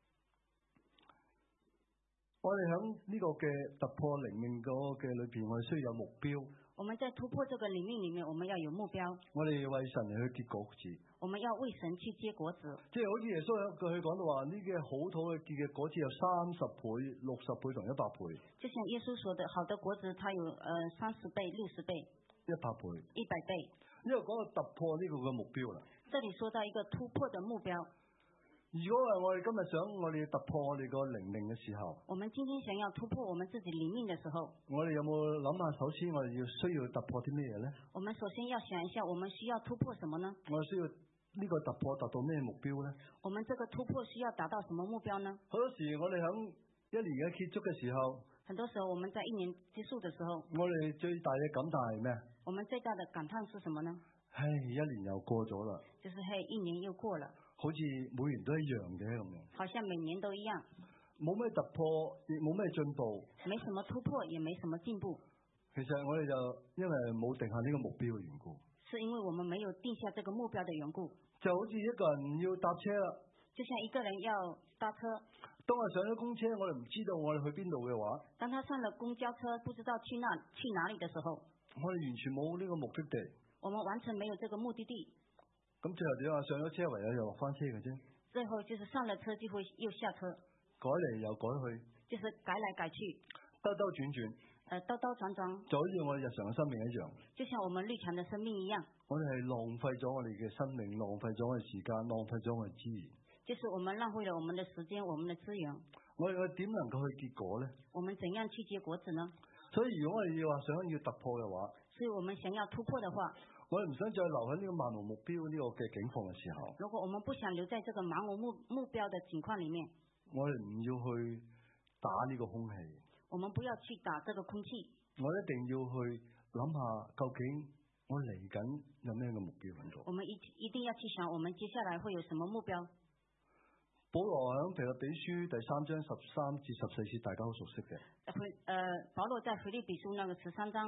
我哋喺呢個嘅突破靈命嗰個嘅裏邊，我哋需要有目標。 我們在突破這個靈命裏面，我們要有目標。 我哋為神嚟去結果子。 我們要為神去結果子。 即係好似耶穌有句佢講到話，呢啲好土嘅結嘅果子有三十倍、六十倍同一百倍。 就像耶穌說的，好的果子，它有呃三十倍、六十倍、 一百倍、 一百倍。 因為講到突破呢個嘅目標啦。 這裡說到一個突破的目標。 如果係我哋今日想我哋突破我哋個靈命嘅時候， 我們今天想要突破我們自己靈命嘅時候， 我哋有冇諗下？首先我哋要需要突破啲咩嘢咧？ 我們首先要想一下，我們需要突破什麼呢？ 我哋需要呢個突破達到咩目標咧？ 我們這個突破需要達到什麼目標呢？ 好多時我哋喺一年嘅結束嘅時候， 很多時候我們在一年結束嘅時候， 我哋最大嘅感嘆係咩？ 我們最大的感嘆是什麼呢？ 唉，一年又過咗啦。 就是嘿，一年又過了。 好似每年都一樣嘅咁樣。 好像每年都一樣。 冇咩突破，亦冇咩進步。 沒什麼突破，也沒什麼進步。 其實我哋就因為冇定下呢個目標嘅緣故。 是因為我們沒有定下這個目標的緣故。 就好似一個人要搭車啦。 就像一個人要搭車。 當我上咗公車，我哋唔知道我哋去邊度嘅話。 當他上了公交車，不知道去哪去哪裡的時候。 我哋完全冇呢個目的地。 我們完全沒有這個目的地。 咁最後點啊？上咗車唯有又落翻車嘅啫。 最後就是上了車就會又下車。 改嚟又改去。 就是改來改去。 兜兜轉轉。 誒，兜兜轉轉。 就好似我哋日常嘅生命一樣。 就像我們日常嘅生命一樣。 我哋係浪費咗我哋嘅生命，浪費咗我哋時間，浪費咗我哋資源。 就是我們浪費了我們的時間，我們的資源。 我哋點能夠去結果咧？ 我們怎樣去結果子呢？ 所以如果我哋要話想要突破嘅話， 所以我們想要突破的話。 我哋唔想再留喺呢個漫無目標呢個嘅境況嘅時候。 如果我們不想留在這個漫無目目標的情況裡面， 我哋唔要去打呢個空氣。 我們不要去打這個空氣。 我一定要去諗下，究竟我嚟緊有咩嘅目標喺度。 我們一一定要去想，我們接下來會有什麼目標。 保羅喺腓立比書第三章十三至十四節，大家好熟悉嘅。 腓呃，保羅在腓立比書那個十三章。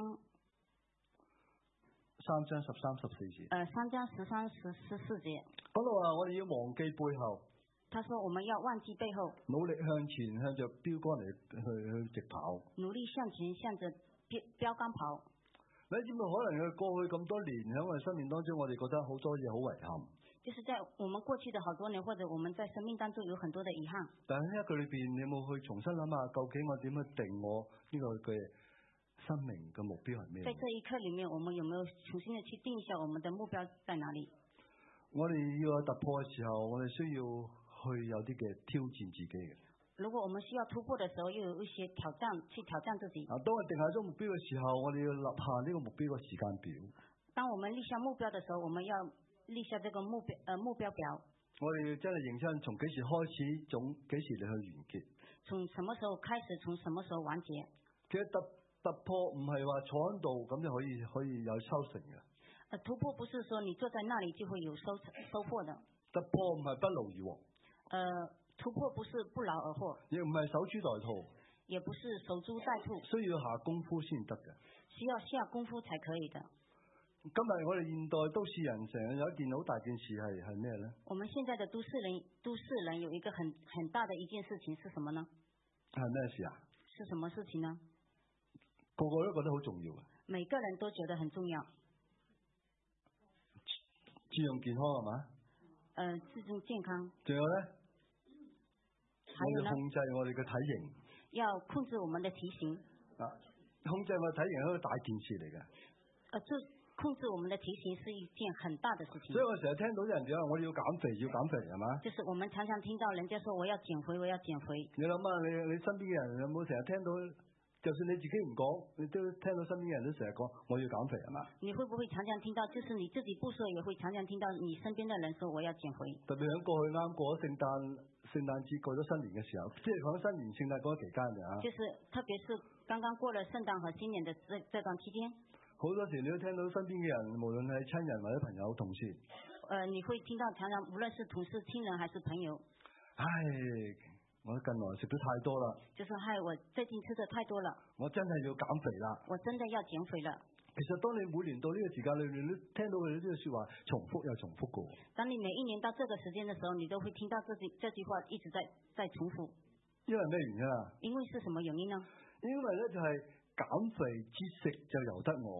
三章十三十四節。 呃，三章十三十十四節。 嗰度話我哋要忘記背後。 他說我們要忘記背後。 努力向前，向着標杆嚟去去直跑。 努力向前，向着標標杆跑。 你知唔知可能佢過去咁多年喺我哋生命當中，我哋覺得好多嘢好遺憾。 就是在我們過去的好多年，或者我們在生命當中有很多的遺憾。 但係喺一個裏邊，你有冇去重新諗下，究竟我點去定我呢個嘅生命嘅目標係咩？ 在這一刻裏面，我們有沒有重新的去定一下我們的目標在哪裡？ 我哋要有突破嘅時候，我哋需要去有啲嘅挑戰自己嘅。 如果我們需要突破的時候，又有一些挑戰去挑戰自己。 啊，當我定下咗目標嘅時候，我哋要立下呢個目標嘅時間表。 當我們立下目標的時候，我們要立下這個目標，呃，目標表。 我哋真係認真，從幾時開始，總幾時嚟去完結？ 從什麼時候開始，從什麼時候完結？ 其實突突破唔係話坐喺度咁就可以可以有收成嘅。 呃，突破不是說你坐在那裡就會有收收穫的。 突破唔係不勞而獲。 呃，突破不是不勞而獲。 亦唔係守株待兔。 也不是守株待兔。 需要下功夫先得嘅。 需要下功夫才可以的。 今日我哋現代都市人成日有一件好大件事係係咩咧？ 我們現在的都市人都市人有一個很很大的一件事情是什麼呢？ 係咩事啊？ 是什麼事情呢？ 個個都覺得好重要嘅。 每個人都覺得很重要。 注重健康係嘛？ 誒、呃，注重健康。仲有咧？ 還有呢？ 我要控制我哋嘅體型。 要控制我們的體型。 啊，控制我哋體型係一個大件事嚟嘅。 誒、呃，就。控制我們的體型是一件很大的事情。 所以我成日聽到啲人講我要減肥，要減肥係嘛？ 就是我們常常聽到人家說我要減肥，我要減肥。 你諗下，你你身邊嘅人有冇成日聽到？就算你自己唔講，你都聽到身邊嘅人都成日講我要減肥係嘛？ 你會不會常常聽到？就是你自己不說，也會常常聽到你身邊的人說我要減肥。特別喺過去啱過咗聖誕、聖誕節過咗新年嘅時候，即係講新年聖誕嗰期間嘅啊。就是特別是剛剛過了聖誕和新年的這這段期間。好多時你都聽到身邊嘅人，無論係親人或者朋友、同事， 呃，你會聽到常常無論是同事、親人還是朋友。 唉，我近來食得太多啦。 就是害我最近吃得太多了。 我真係要減肥啦。 我真的要減肥了。 其實當你每年到呢個時間裏面，你聽到佢呢句說話重複又重複過。 當你每一年到這個時間的時候，你都會聽到這句這句話一直在在重複。因為咩原因啊？因為是什麼原因呢？ 因為咧就係減肥節食就由得我。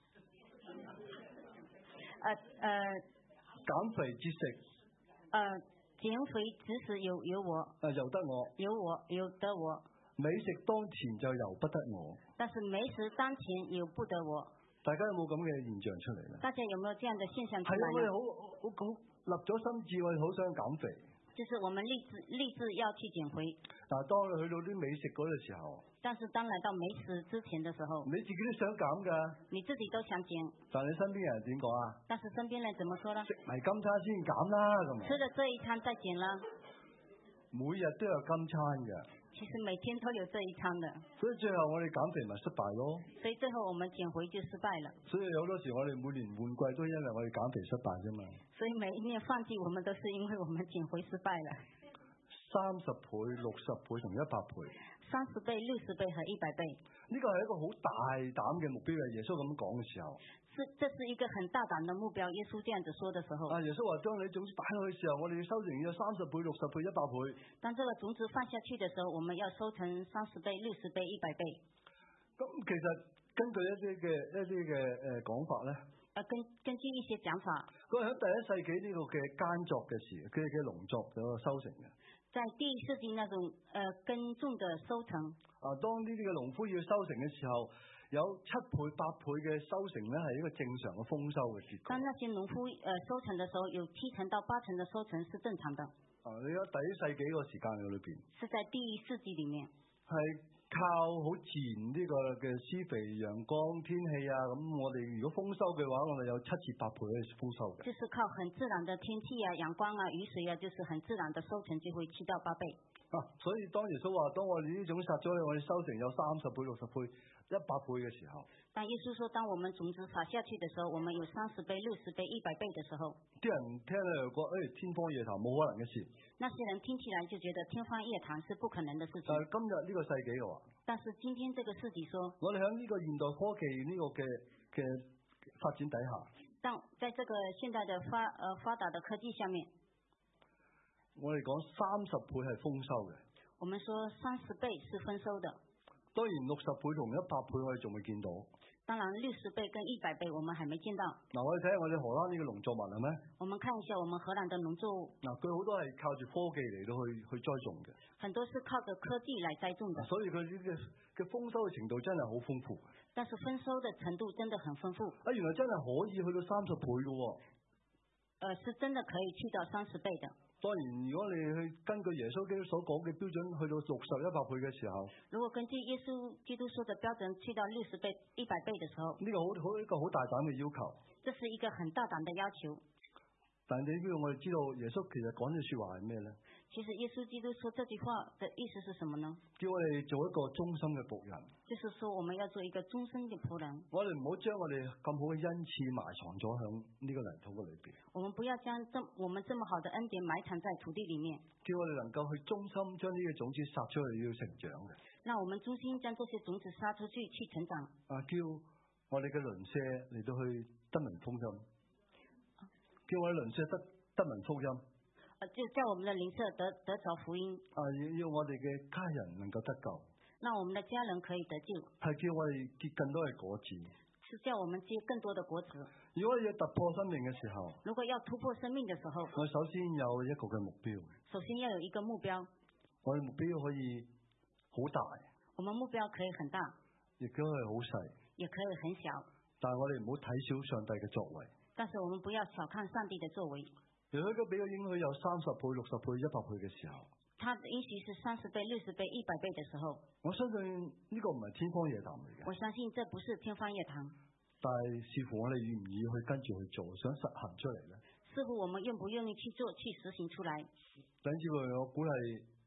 誒誒， 減肥節食。 誒，減肥節食由由我。 誒，由得我。 由我由得我。美食當前就由不得我。 但是美食當前由不得我。 大家有冇咁嘅現象出嚟咧？ 大家有冇有這樣的現象出嚟？ 係啊，我哋好好好立咗心志，我哋好想減肥。 就是我們立志立志要去減肥。 但係當你去到啲美食嗰個時候， 但是當來到美食之前的時候， 你自己都想減㗎。 你自己都想減。但你身邊人點講啊？ 但是身邊人怎麼說呢？ 食埋今餐先減啦咁。 吃了這一餐再減啦。 每日都有今餐嘅。 其實每天都有這一餐的， 所以最後我哋減肥咪失敗咯。 所以最後我們減肥就失敗了。 所以有好多時我哋每年換季都因為我哋減肥失敗啫嘛。 所以每一年換季我們都是因為我們減肥失敗了。 三十倍、六十倍同一百倍。 三十倍、六十倍和一百倍。 呢個係一個好大膽嘅目標，係耶穌咁講嘅時候。 是，這是一個很大膽的目標。耶穌這樣子說的時候。 啊，耶穌話當你種子擺落去嘅時候，我哋要收成要三十倍、六十倍、一百倍。 當這個種子放下去嘅時候，我們要收成三十倍、六十倍、一百倍。 咁其實根據一啲嘅一啲嘅誒講法咧。 啊，根根據一些講法。 佢喺第一世紀呢個嘅耕作嘅時，佢嘅農作有個收成嘅。 在第一世紀那種誒、呃、耕種的收成。 啊，當呢啲嘅農夫要收成嘅時候，有七倍、八倍嘅收成咧，係一個正常嘅豐收嘅結果。 當那些農夫誒、呃、收成嘅時候，有七成到八成嘅收成是正常的。 啊，你喺第一世紀個時間嘅裏邊。 是在第一世紀裡面。 係靠好自然呢個嘅施肥、陽光、天氣啊，咁我哋如果豐收嘅話，我哋有七至八倍嘅豐收嘅。 就是靠很自然的天氣啊、陽光啊、雨水啊，就是很自然的收成就會七到八倍。 啊，所以當耶穌話，當我哋呢種撒咗去，我哋收成有三十倍、六十倍、一百倍嘅時候。 但耶穌說，當我們種子撒下去的時候，我們有三十倍、六十倍、一百倍的時候。 啲人聽咧就覺得，誒、哎，天方夜譚，冇可能嘅事。 那些人聽起來就覺得天方夜譚是不可能的事情。 但係今日呢個世紀嘅話， 但是今天這個世紀說， 我哋喺呢個現代科技呢個嘅嘅發展底下， 當在這個現代的發呃發達的科技下面， 我哋講三十倍係豐收嘅。 我們說三十倍是豐收的。 當然六十倍同一百倍我哋仲未見到。 當然六十倍跟一百倍我們還沒見到。 嗱，我哋睇下我哋荷蘭呢個農作物係咩？ 我們看一下我們荷蘭的農作物。嗱， 佢好多係靠住科技嚟到去去栽種嘅。 很多是靠着科技來栽種的。 所以佢呢個嘅豐收嘅程度真係好豐富。 但是豐收的程度真的很豐富。 啊，原來真係可以去到三十倍嘅喎。 呃，是真的可以去到三十倍的。 當然，如果你去根據耶穌基督所講嘅標準，去到六十、一百倍嘅時候， 如果根據耶穌基督說的標準去到六十倍、一百倍的時候， 呢個好好一個好大膽嘅要求。 這是一個很大膽的要求。 但係你知道我哋知道耶穌其實講嘅說話係咩咧？ 其實耶穌基督說這句話的意思是什麼呢？ 叫我哋做一個忠心嘅僕人。 就是說我們要做一個忠心的僕人。 我哋唔好將我哋咁好嘅恩賜埋藏咗響呢個泥土嘅裏邊。 我們不要將這我們這麼好的恩典埋藏在土地裏面。 叫我哋能夠去忠心將呢個種子撒出去要成長嘅。 那我們忠心將這些種子撒出去去成長。 啊，叫我哋嘅鄰舍嚟到去得聞福音。叫我哋鄰舍得得聞福音， 就叫我們的鄰舍得得着福音。 啊，要要我哋嘅家人能夠得救。 那我們的家人可以得救。 係叫我哋結更多嘅果子。 是叫我們結更多的果子。 如果要突破生命嘅時候， 如果要突破生命嘅時候， 我首先有一個嘅目標。 首先要有一個目標。 我哋目標可以好大。 我們目標可以很大。 亦都係好細。 也可以很小。 但係我哋唔好睇小上帝嘅作為。 但是我們不要小看上帝的作為。 如果佢俾個應許有三十倍、六十倍、一百倍嘅時候， 他的應許是三十倍、六十倍、一百倍嘅時候， 我相信呢個唔係天方夜譚嚟嘅。 我相信這不是天方夜譚。 但係視乎我哋願唔願意去跟住去做，想實行出嚟咧。 視乎我們願不願意去做，去實行出來。 等住我鼓勵大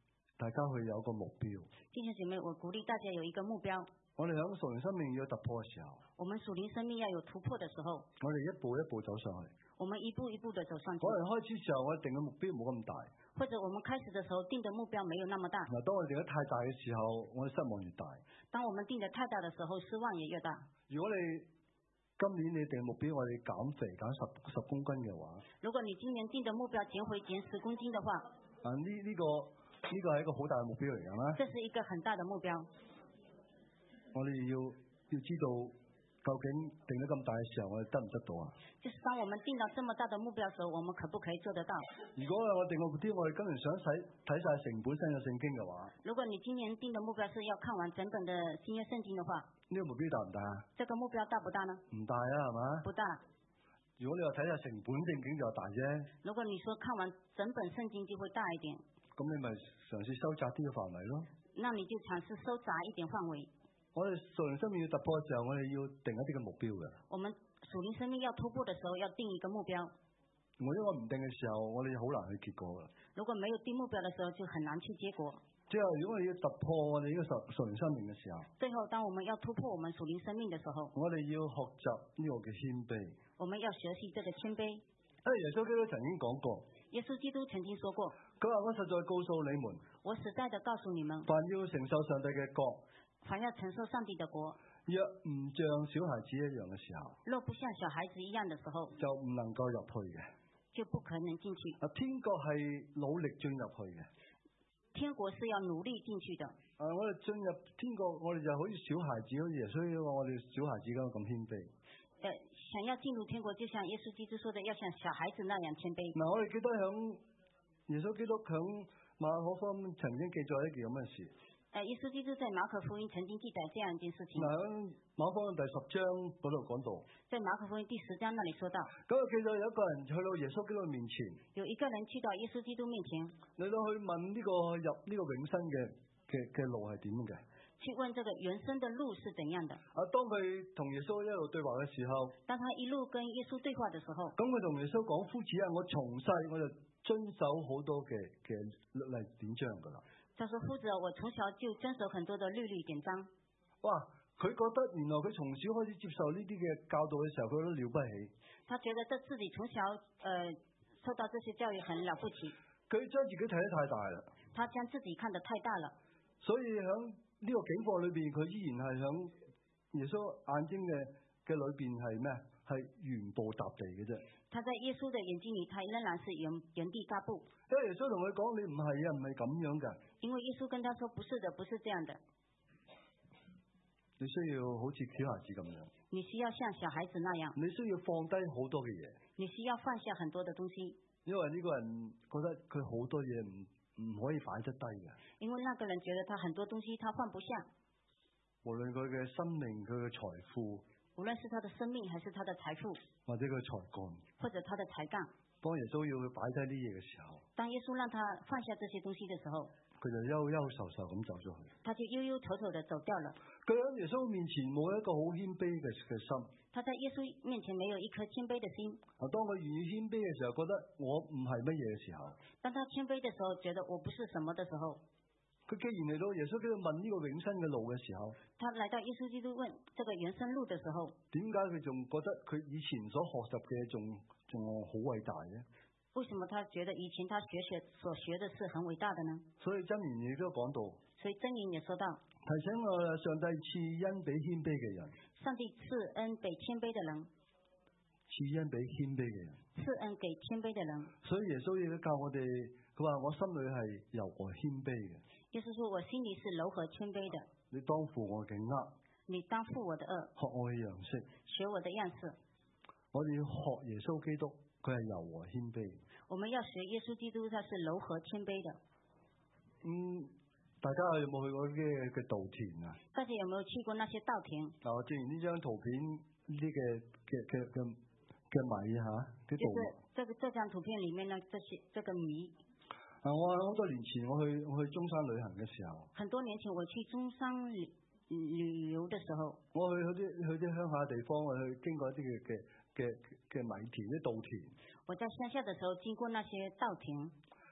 大家去有個目標。 弟兄姐妹，我鼓勵大家有一個目標。 我哋喺屬靈生命要突破嘅時候， 我們屬靈生命要有突破嘅時候， 我哋一步一步走上去。 我們一步一步的走上去。 可能開始時候我哋定嘅目標冇咁大， 或者我們開始嘅時候定嘅目標沒有那麼大。 嗱，當我哋定得太大嘅時候，我哋失望越大。 當我們定得太大嘅時候，失望也越大。 如果你今年你定目標，我哋減肥減十十公斤嘅話， 如果你今年定的目標減肥減十公斤嘅話， 啊呢呢個呢個係一個好大嘅目標嚟㗎啦。 這是一個很大的目標。 我哋要要知道究竟定得咁大嘅時候，我哋得唔得到啊？ 就是當我們定到這麼大的目標嘅時候，我們可不可以做得到？ 如果我定個目標，我哋今年想睇睇晒成本新嘅聖經嘅話， 如果你今年定的目標是要看完整本的新約聖經嘅話， 呢個目標大唔大啊？ 這個目標大不大呢？ 唔大啊，係嘛？ 不大。 如果你話睇晒成本聖經就大啫。 如果你說看完整本聖經就會大一點， 咁你咪嘗試收窄啲嘅範圍咯。 那你就嘗試收窄一點範圍。 我哋屬靈生命要突破嘅時候，我哋要定一啲嘅目標嘅。 我們屬靈生命要突破嘅時候，要定一個目標。 我因為唔定嘅時候，我哋好難去結果嘅。 如果沒有定目標嘅時候，就很難去結果。 之後，如果我哋要突破我哋呢個屬屬靈生命嘅時候， 最後當我們要突破我們屬靈生命嘅時候， 我哋要學習呢個嘅謙卑。 我們要學習這個謙卑。 誒，耶穌基督曾經講過。 耶穌基督曾經說過。 佢話：我實在告訴你們， 我實在地告訴你們， 凡要承受上帝嘅國， 凡要承受上帝的國， 若唔像小孩子一樣嘅時候， 若不像小孩子一樣的時候， 就唔能夠入去嘅， 就不可能進去。 啊，天國係努力進入去嘅， 天國是要努力進去的。 啊，我哋進入天國，我哋就好似小孩子，好似耶穌話我哋小孩子咁咁謙卑。 誒，想要進入天國，就像耶穌基督說的，要像小孩子那樣謙卑。 嗱，我哋記得響耶穌基督響馬可福音曾經記載一件咁嘅事。 誒，耶穌基督在馬可福音曾經記載這樣一件事情。 嗱，響馬可福音第十章嗰度講到， 在馬可福音第十章那裡說到， 咁啊記到有一個人去到耶穌基督面前， 有一個人去到耶穌基督面前， 嚟到去問呢個入呢個永生嘅嘅嘅路係點嘅？ 去問這個原生的路是怎樣的？ 啊，當佢同耶穌一路對話嘅時候， 當他一路跟耶穌對話嘅時候， 咁佢同耶穌講：夫子啊，我從細我就遵守好多嘅嘅律例典章噶啦。 他說：夫子啊，我從小就遵守很多的律例典章。 哇！佢覺得原來佢從小開始接受呢啲嘅教導嘅時候，佢都了不起。 他覺得這自己從小，呃，受到這些教育很了不起。 佢將自己睇得太大啦。 他將自己看得太大了。 所以喺呢個境況裏邊，佢依然係喺耶穌眼睛嘅嘅裏邊係咩？係原步踏地嘅啫。 他在耶穌的眼睛裏，他仍然是原原地踏步。 因為耶穌同佢講：你唔係啊，唔係咁樣噶。 因為耶穌跟他說：不是的，不是這樣的。 你需要好似小孩子咁樣。 你需要像小孩子那樣。 你需要放低好多嘅嘢。 你需要放下很多的東西。 因為呢個人覺得佢好多嘢唔唔可以擺得低嘅。 因為那個人覺得他很多東西他放不下。 無論佢嘅生命、佢嘅財富， 無論是他的生命還是他的財富， 或者佢才幹， 或者他的才幹。 當耶穌要佢擺低啲嘢嘅時候， 當耶穌讓他放下這些東西嘅時候， 佢就憂憂愁愁咁走咗去。 他就憂憂愁愁地走掉了。 佢喺耶穌面前冇一個好謙卑嘅嘅心。 他在耶穌面前沒有一顆謙卑的心。 啊，當佢願意謙卑嘅時候，覺得我唔係乜嘢嘅時候， 當他謙卑嘅時候，覺得我不是什麼嘅時候， 佢既然嚟到耶穌基督問呢個永生嘅路嘅時候， 他來到耶穌基督問這個永生路嘅時候， 點解佢仲覺得佢以前所學習嘅仲仲好偉大嘅？ 為什麼他覺得以前他學學所學的是很偉大的呢？ 所以箴言亦都講到， 所以箴言也說到， 提醒我上帝賜恩俾謙卑嘅人， 上帝賜恩俾謙卑嘅人， 賜恩俾謙卑嘅人， 賜恩給謙卑嘅人。 所以耶穌亦都教我哋，佢話我心裏係柔和謙卑嘅。 耶穌說我心裏是柔和謙卑的。 你當負我嘅軛， 你當負我的軛， 學我嘅樣式， 學我的樣式。 我哋要學耶穌基督，佢係柔和謙卑。 我們要學耶穌基督，他是柔和謙卑的。 嗯，大家有冇去過啲嘅稻田啊？ 大家有冇去過那些稻田？嗱， 我正如呢張圖片呢啲嘅嘅嘅嘅嘅米吓，啲稻。 這個這張圖片裏面呢，這些這個米。 啊，我好多年前我去我去中山旅行嘅時候。很多年前我去中山旅旅遊嘅時候。 我去嗰啲去啲鄉下地方，我去經過一啲嘅嘅嘅嘅米田啲稻田。 我在鄉下嘅時候經過那些稻田。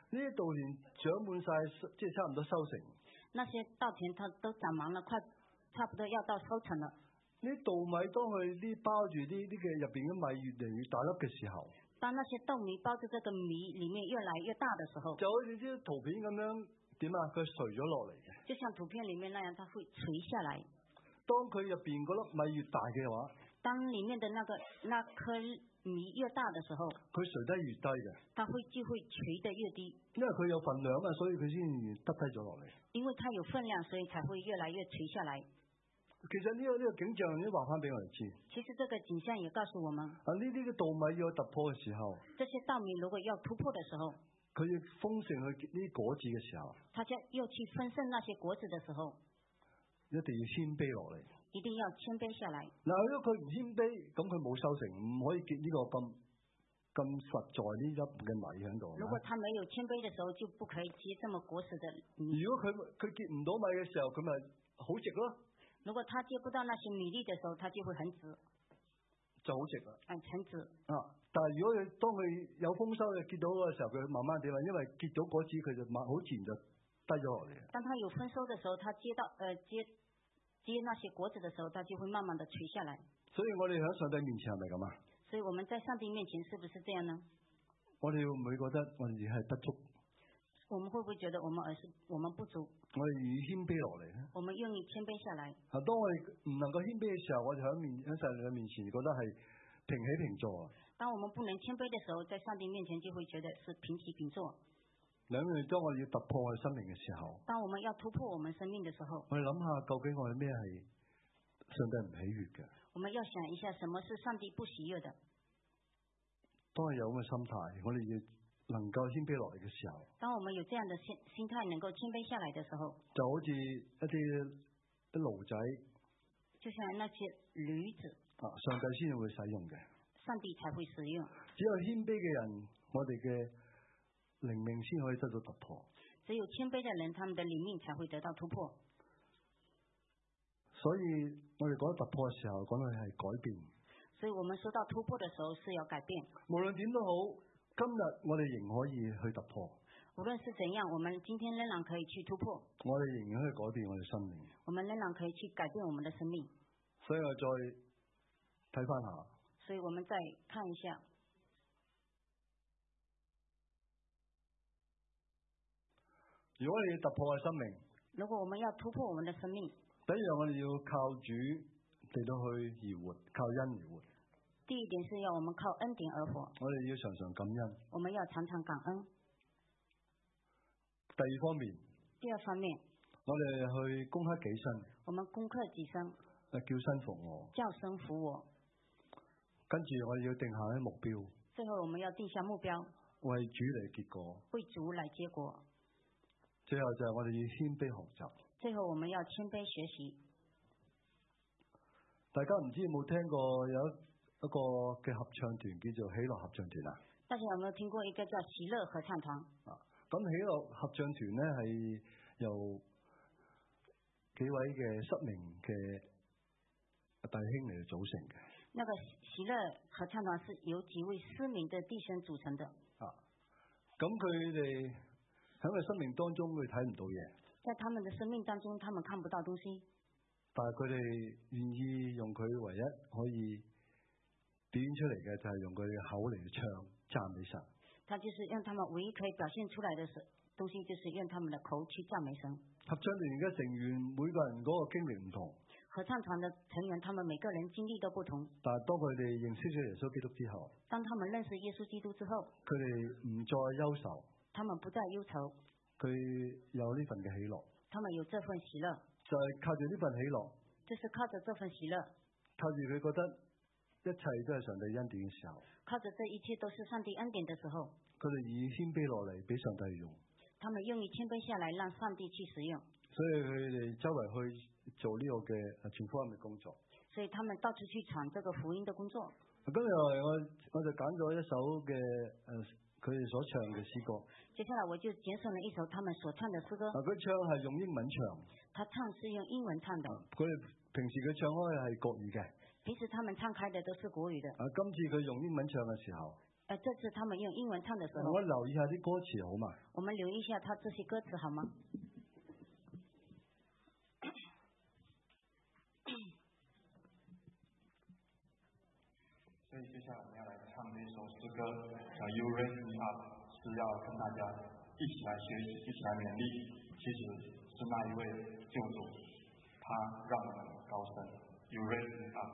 呢啲稻田長滿晒，即係差唔多收成。 那些稻田它都長滿了，快差不多要到收成了。 呢稻米當佢啲包住啲呢嘅入邊嘅米越嚟越大粒嘅時候， 當那些稻米包住這個米裡面越來越大的時候， 就好似啲圖片咁樣點啊？佢垂咗落嚟嘅。 就像圖片裡面那樣，它會垂下來。 當佢入邊嗰粒米越大嘅話， 當裡面的那個那顆米越大的時候， 佢垂得越低嘅。 它會就會垂得越低。 因為佢有份量啊，所以佢先至耷低咗落嚟。 因為它有分量，所以才會越來越垂下來。 其實呢、這個呢、這個景象已經話翻俾我哋知。 其實這個景象也告訴我們， 啊呢啲嘅稻米要突破嘅時候， 這些稻米如果要突破的時候， 佢要豐盛去結呢啲果子嘅時候， 他就要去豐盛那些果子的時候， 一定要謙卑落嚟。 一定要謙卑下來。 嗱，如果佢唔謙卑，咁佢冇收成，唔可以結呢個咁咁實在呢粒嘅米喺度。 如果他沒有謙卑的時候，就不可以結這麼果實的米。 如果佢佢結唔到米嘅時候，佢咪好直咯。 如果他接不到那些米粒的時候，他就會很直， 就好直啦。 嗯，很直。 啊，但係如果佢當佢有豐收嘅結到嘅時候，佢慢慢地話，因為結到果子，佢就慢好自然就低咗落嚟。 當他有豐收的時候，他接到，呃，接接那些果子的時候，他就會慢慢的垂下來。 所以我哋喺上帝面前係咪咁啊？ 所以我們在上帝面前是不是這樣呢？ 我哋會唔會覺得我哋係不足？ 我們會不會覺得我們而是我們不足？ 我哋願意謙卑落嚟咧。 我們願意謙卑下來。 啊，當我哋唔能夠謙卑嘅時候，我哋喺面喺上帝嘅面前覺得係平起平坐啊。 當我們不能謙卑嘅時候，在上帝面前就會覺得是平起平坐。 兩樣，當我哋要突破我哋生命嘅時候， 當我們要突破我們生命嘅時候， 我哋諗下究竟我哋咩係上帝唔喜悅嘅？ 我們要想一下，什麼是上帝不喜悅的？ 當係有咁嘅心態，我哋要能夠謙卑落嚟嘅時候， 當我們有這樣的心心態，能夠謙卑下來嘅時候， 就好似一啲啲驢仔， 就像那些驢子， 啊，上帝先會使用嘅， 上帝才會使用。 只有謙卑嘅人，我哋嘅靈命先可以得到突破。 只有謙卑的人，他們的靈命才會得到突破。 所以我哋講突破嘅時候，講到係改變。 所以我們說到突破的時候是要改變。 無論點都好，今日我哋仍可以去突破。 無論是怎樣，我們今天仍然可以去突破。 我哋仍然可以改變我哋生命。 我們仍然可以去改變我們的生命。 所以我再睇翻下。 所以我們再看一下。 如果你要突破嘅生命， 如果我們要突破我們的生命， 第一樣我哋要靠主嚟到去而活，靠恩而活。 第一點是要我們靠恩典而活。 我哋要常常感恩。 我們要常常感恩。 第二方面。 第二方面。 我哋去攻克己身。 我們攻克己身。 叫身服我。 叫身服我。 跟住我哋要定下啲目標。 最後我們要定下目標。 為主嚟結果。 為主來結果。 最後就係我哋要謙卑學習。 最後我們要謙卑學習。 大家唔知有冇聽過有一個嘅合唱團叫做喜樂合唱團啊？ 大家有冇有聽過一個叫喜樂合唱團？ 啊，咁喜樂合唱團咧係由幾位嘅失明嘅弟兄嚟組成嘅。 那個喜樂合唱團是由幾位失明嘅弟兄組成的。 啊，咁佢哋喺佢生命當中佢睇唔到嘢。 在他們的生命當中，他們看不到東西。 但係佢哋願意用佢唯一可以表現出嚟嘅，就係用佢嘅口嚟唱讚美神。 他就是用他們唯一可以表現出來的東西，就是用他們的口去讚美神。 合唱團嘅成員每個人嗰個經歷唔同。 合唱團的成員，他們每個人經歷都不同。 但係當佢哋認識咗耶穌基督之後， 當他們認識耶穌基督之後， 佢哋唔再憂愁。 他們不再憂愁。 佢有呢份嘅喜樂。 他們有這份喜樂。 就係靠住呢份喜樂， 就是靠着這份喜樂， 靠住佢覺得一切都係上帝恩典嘅時候， 靠着這一切都是上帝恩典的時候， 佢哋以謙卑落嚟俾上帝用， 他們願意謙卑下來讓上帝去使用， 所以佢哋周圍去做呢個嘅傳福音嘅工作， 所以他們到處去傳這個福音的工作。 今日我我就揀咗一首嘅誒佢哋所唱嘅詩歌。 接下來我就揀選了一首他們所唱的詩歌。 佢唱係用英文唱。 他唱是用英文唱的。 佢哋平時佢唱開係國語嘅。 平時他們唱開的都是國語的。 啊，今次佢用英文唱嘅時候。 呃，這次他們用英文唱的時候， 我留意下啲歌詞好嘛？ 我們留意一下他這些歌詞好嗎？ 所以接下來我們要來唱這首詩歌，叫 You Raise Me Up，是要跟大家一起來學習，一起來勉勵。其實是那一位救主，他讓我們高升。You Raise Me Up。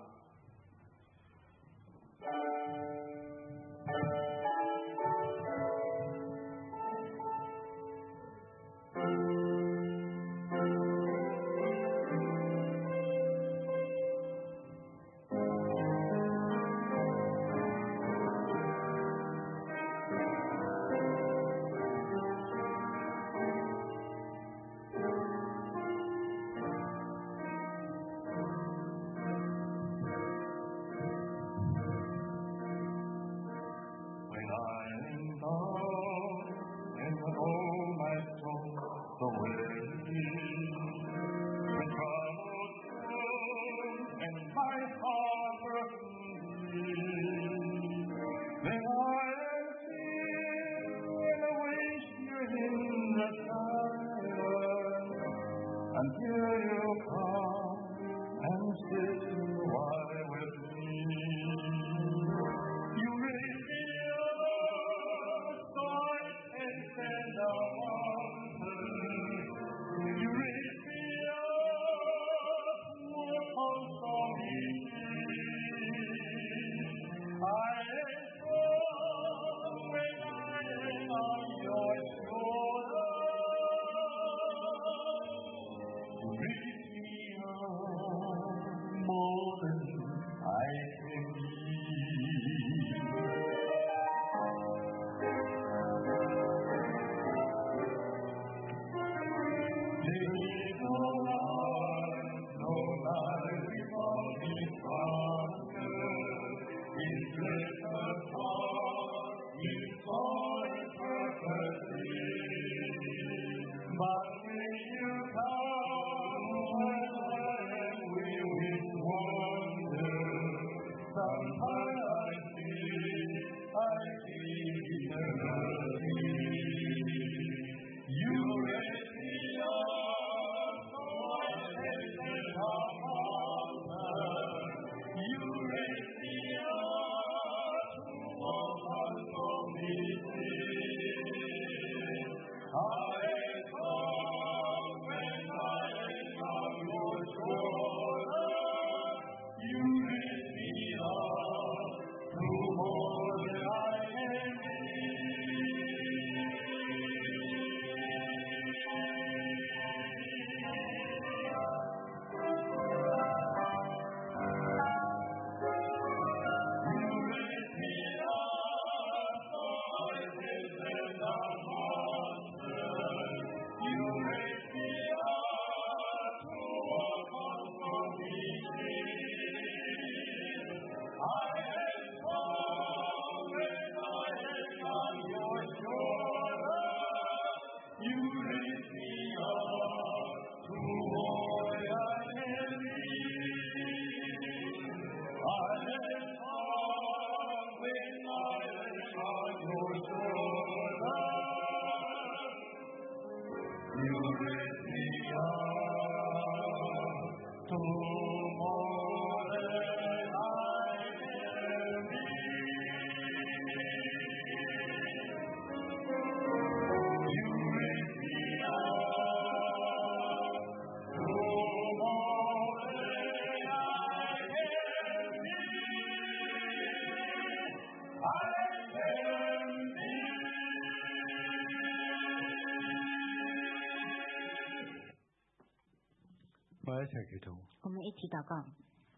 我哋一齊祈禱。 我們一起禱告。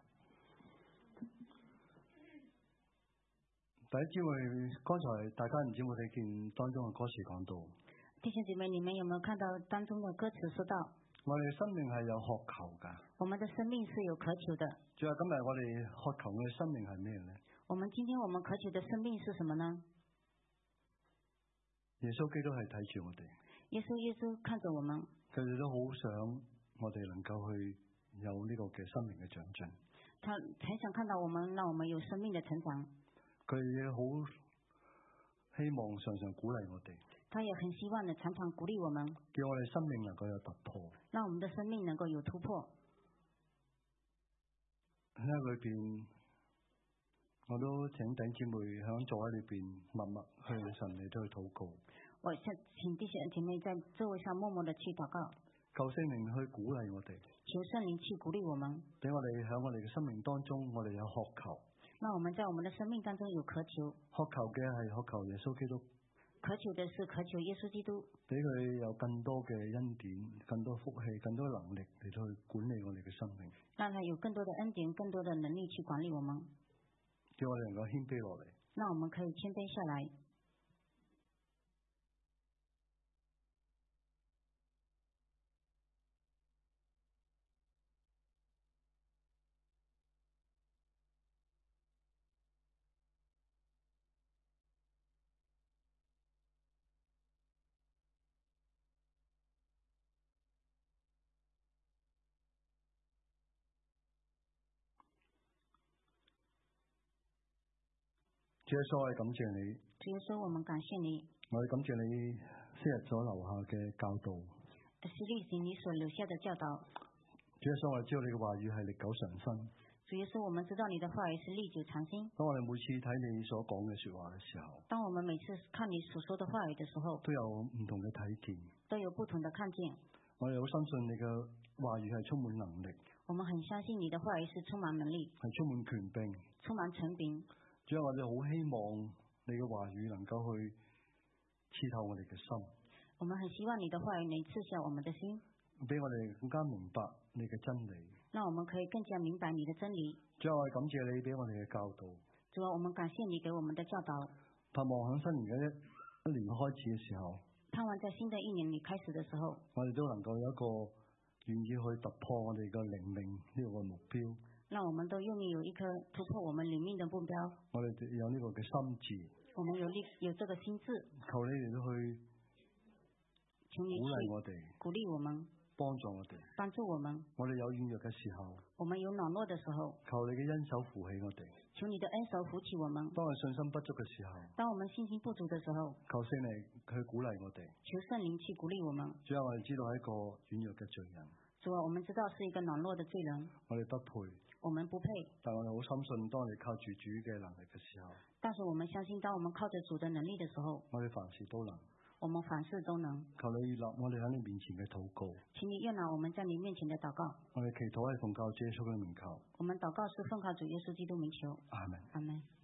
第一姊妹，剛才大家唔知有冇睇見當中嘅歌詞講到。 弟兄姊妹，你們有沒有看到當中的歌詞說到？ 我哋生命係有渴求噶。 我們的生命是有渴求的。 主啊，今日我哋渴求嘅生命係咩咧？ 我們今天我們渴求的生命是什麼呢？ 耶穌基督係睇住我哋。 耶穌耶穌看着我們。 佢哋都好想我哋能夠去有呢個嘅生命嘅長進。 他很想看到我們，讓我們有生命的成長。 佢哋好希望常常鼓勵我哋。 他也很希望呢，常常鼓勵我們， 叫我哋生命能夠有突破。 讓我們的生命能夠有突破。 喺裏邊，我都請弟兄姊妹響座位裏邊默默向神嚟到去禱告。 我想請弟兄姐妹在座位上默默地去禱告。 求聖靈去鼓勵我哋。 求聖靈去鼓勵我們。 俾我哋喺我哋嘅生命當中，我哋有渴求。 那我們在我們的生命當中有渴求。 渴求嘅係渴求耶穌基督。 渴求的是渴求耶穌基督， 俾佢有更多嘅恩典、更多福氣、更多能力嚟到去管理我哋嘅生命。 讓他有更多的恩典、更多的能力去管理我們。 叫我哋能夠謙卑落嚟。 那我們可以謙卑下來。 主耶穌，我哋感謝你。 主耶穌，我們感謝你。 我哋感謝你昔日所留下嘅教導。 是例行你所留下的教導。 主耶穌，我哋知道你嘅話語係歷久常新。 主耶穌，我們知道你的話語是歷久常新。 當我哋每次睇你所講嘅說話嘅時候， 當我們每次看你所說的話語的時候， 都有唔同嘅睇見， 都有不同的看見。 我哋好相信你嘅話語係充滿能力。 我們很相信你的話語是充滿能力， 係充滿權柄， 充滿權柄。 主啊，我哋好希望你嘅話語能夠去刺透我哋嘅心。 我們很希望你的話語能刺向我們的心， 俾我哋更加明白你嘅真理。 讓我們可以更加明白你的真理。 主啊，我哋感謝你俾我哋嘅教導。 主啊，我們感謝你給我們的教導。 盼望喺新年嘅一一年開始嘅時候， 盼望在新的一年裏開始的時候， 我哋都能夠有一個願意去突破我哋嘅靈命呢個目標。 讓我們都願意有一顆突破我們靈命的目標。 我哋有呢個嘅心志。 我們有呢有這個心志。 求你哋都去求你鼓勵我哋， 鼓勵我們， 幫助我哋， 幫助我們。 我哋有軟弱嘅時候， 我們有軟弱的時候， 求你嘅恩手扶起我哋。 求你的恩手扶起我們。 當我信心不足嘅時候， 當我們信心不足的時候， 求聖靈去鼓勵我哋。 求聖靈去鼓勵我們。 主啊，我哋知道係一個軟弱嘅罪人。 主啊，我們知道是一個軟弱的罪人。 我哋不配。 我們不配。 但我哋好深信，當我哋靠住主嘅能力嘅時候， 但是我們相信，當我們靠着主的能力的時候， 我哋凡事都能。 我們凡事都能。 求你悅納我哋喺你面前嘅禱告。 請你悅納我們在你面前的禱告。 我哋祈禱係奉靠主耶穌嘅名求。 我們禱告是奉靠主耶穌基督名求。 阿門。 阿門。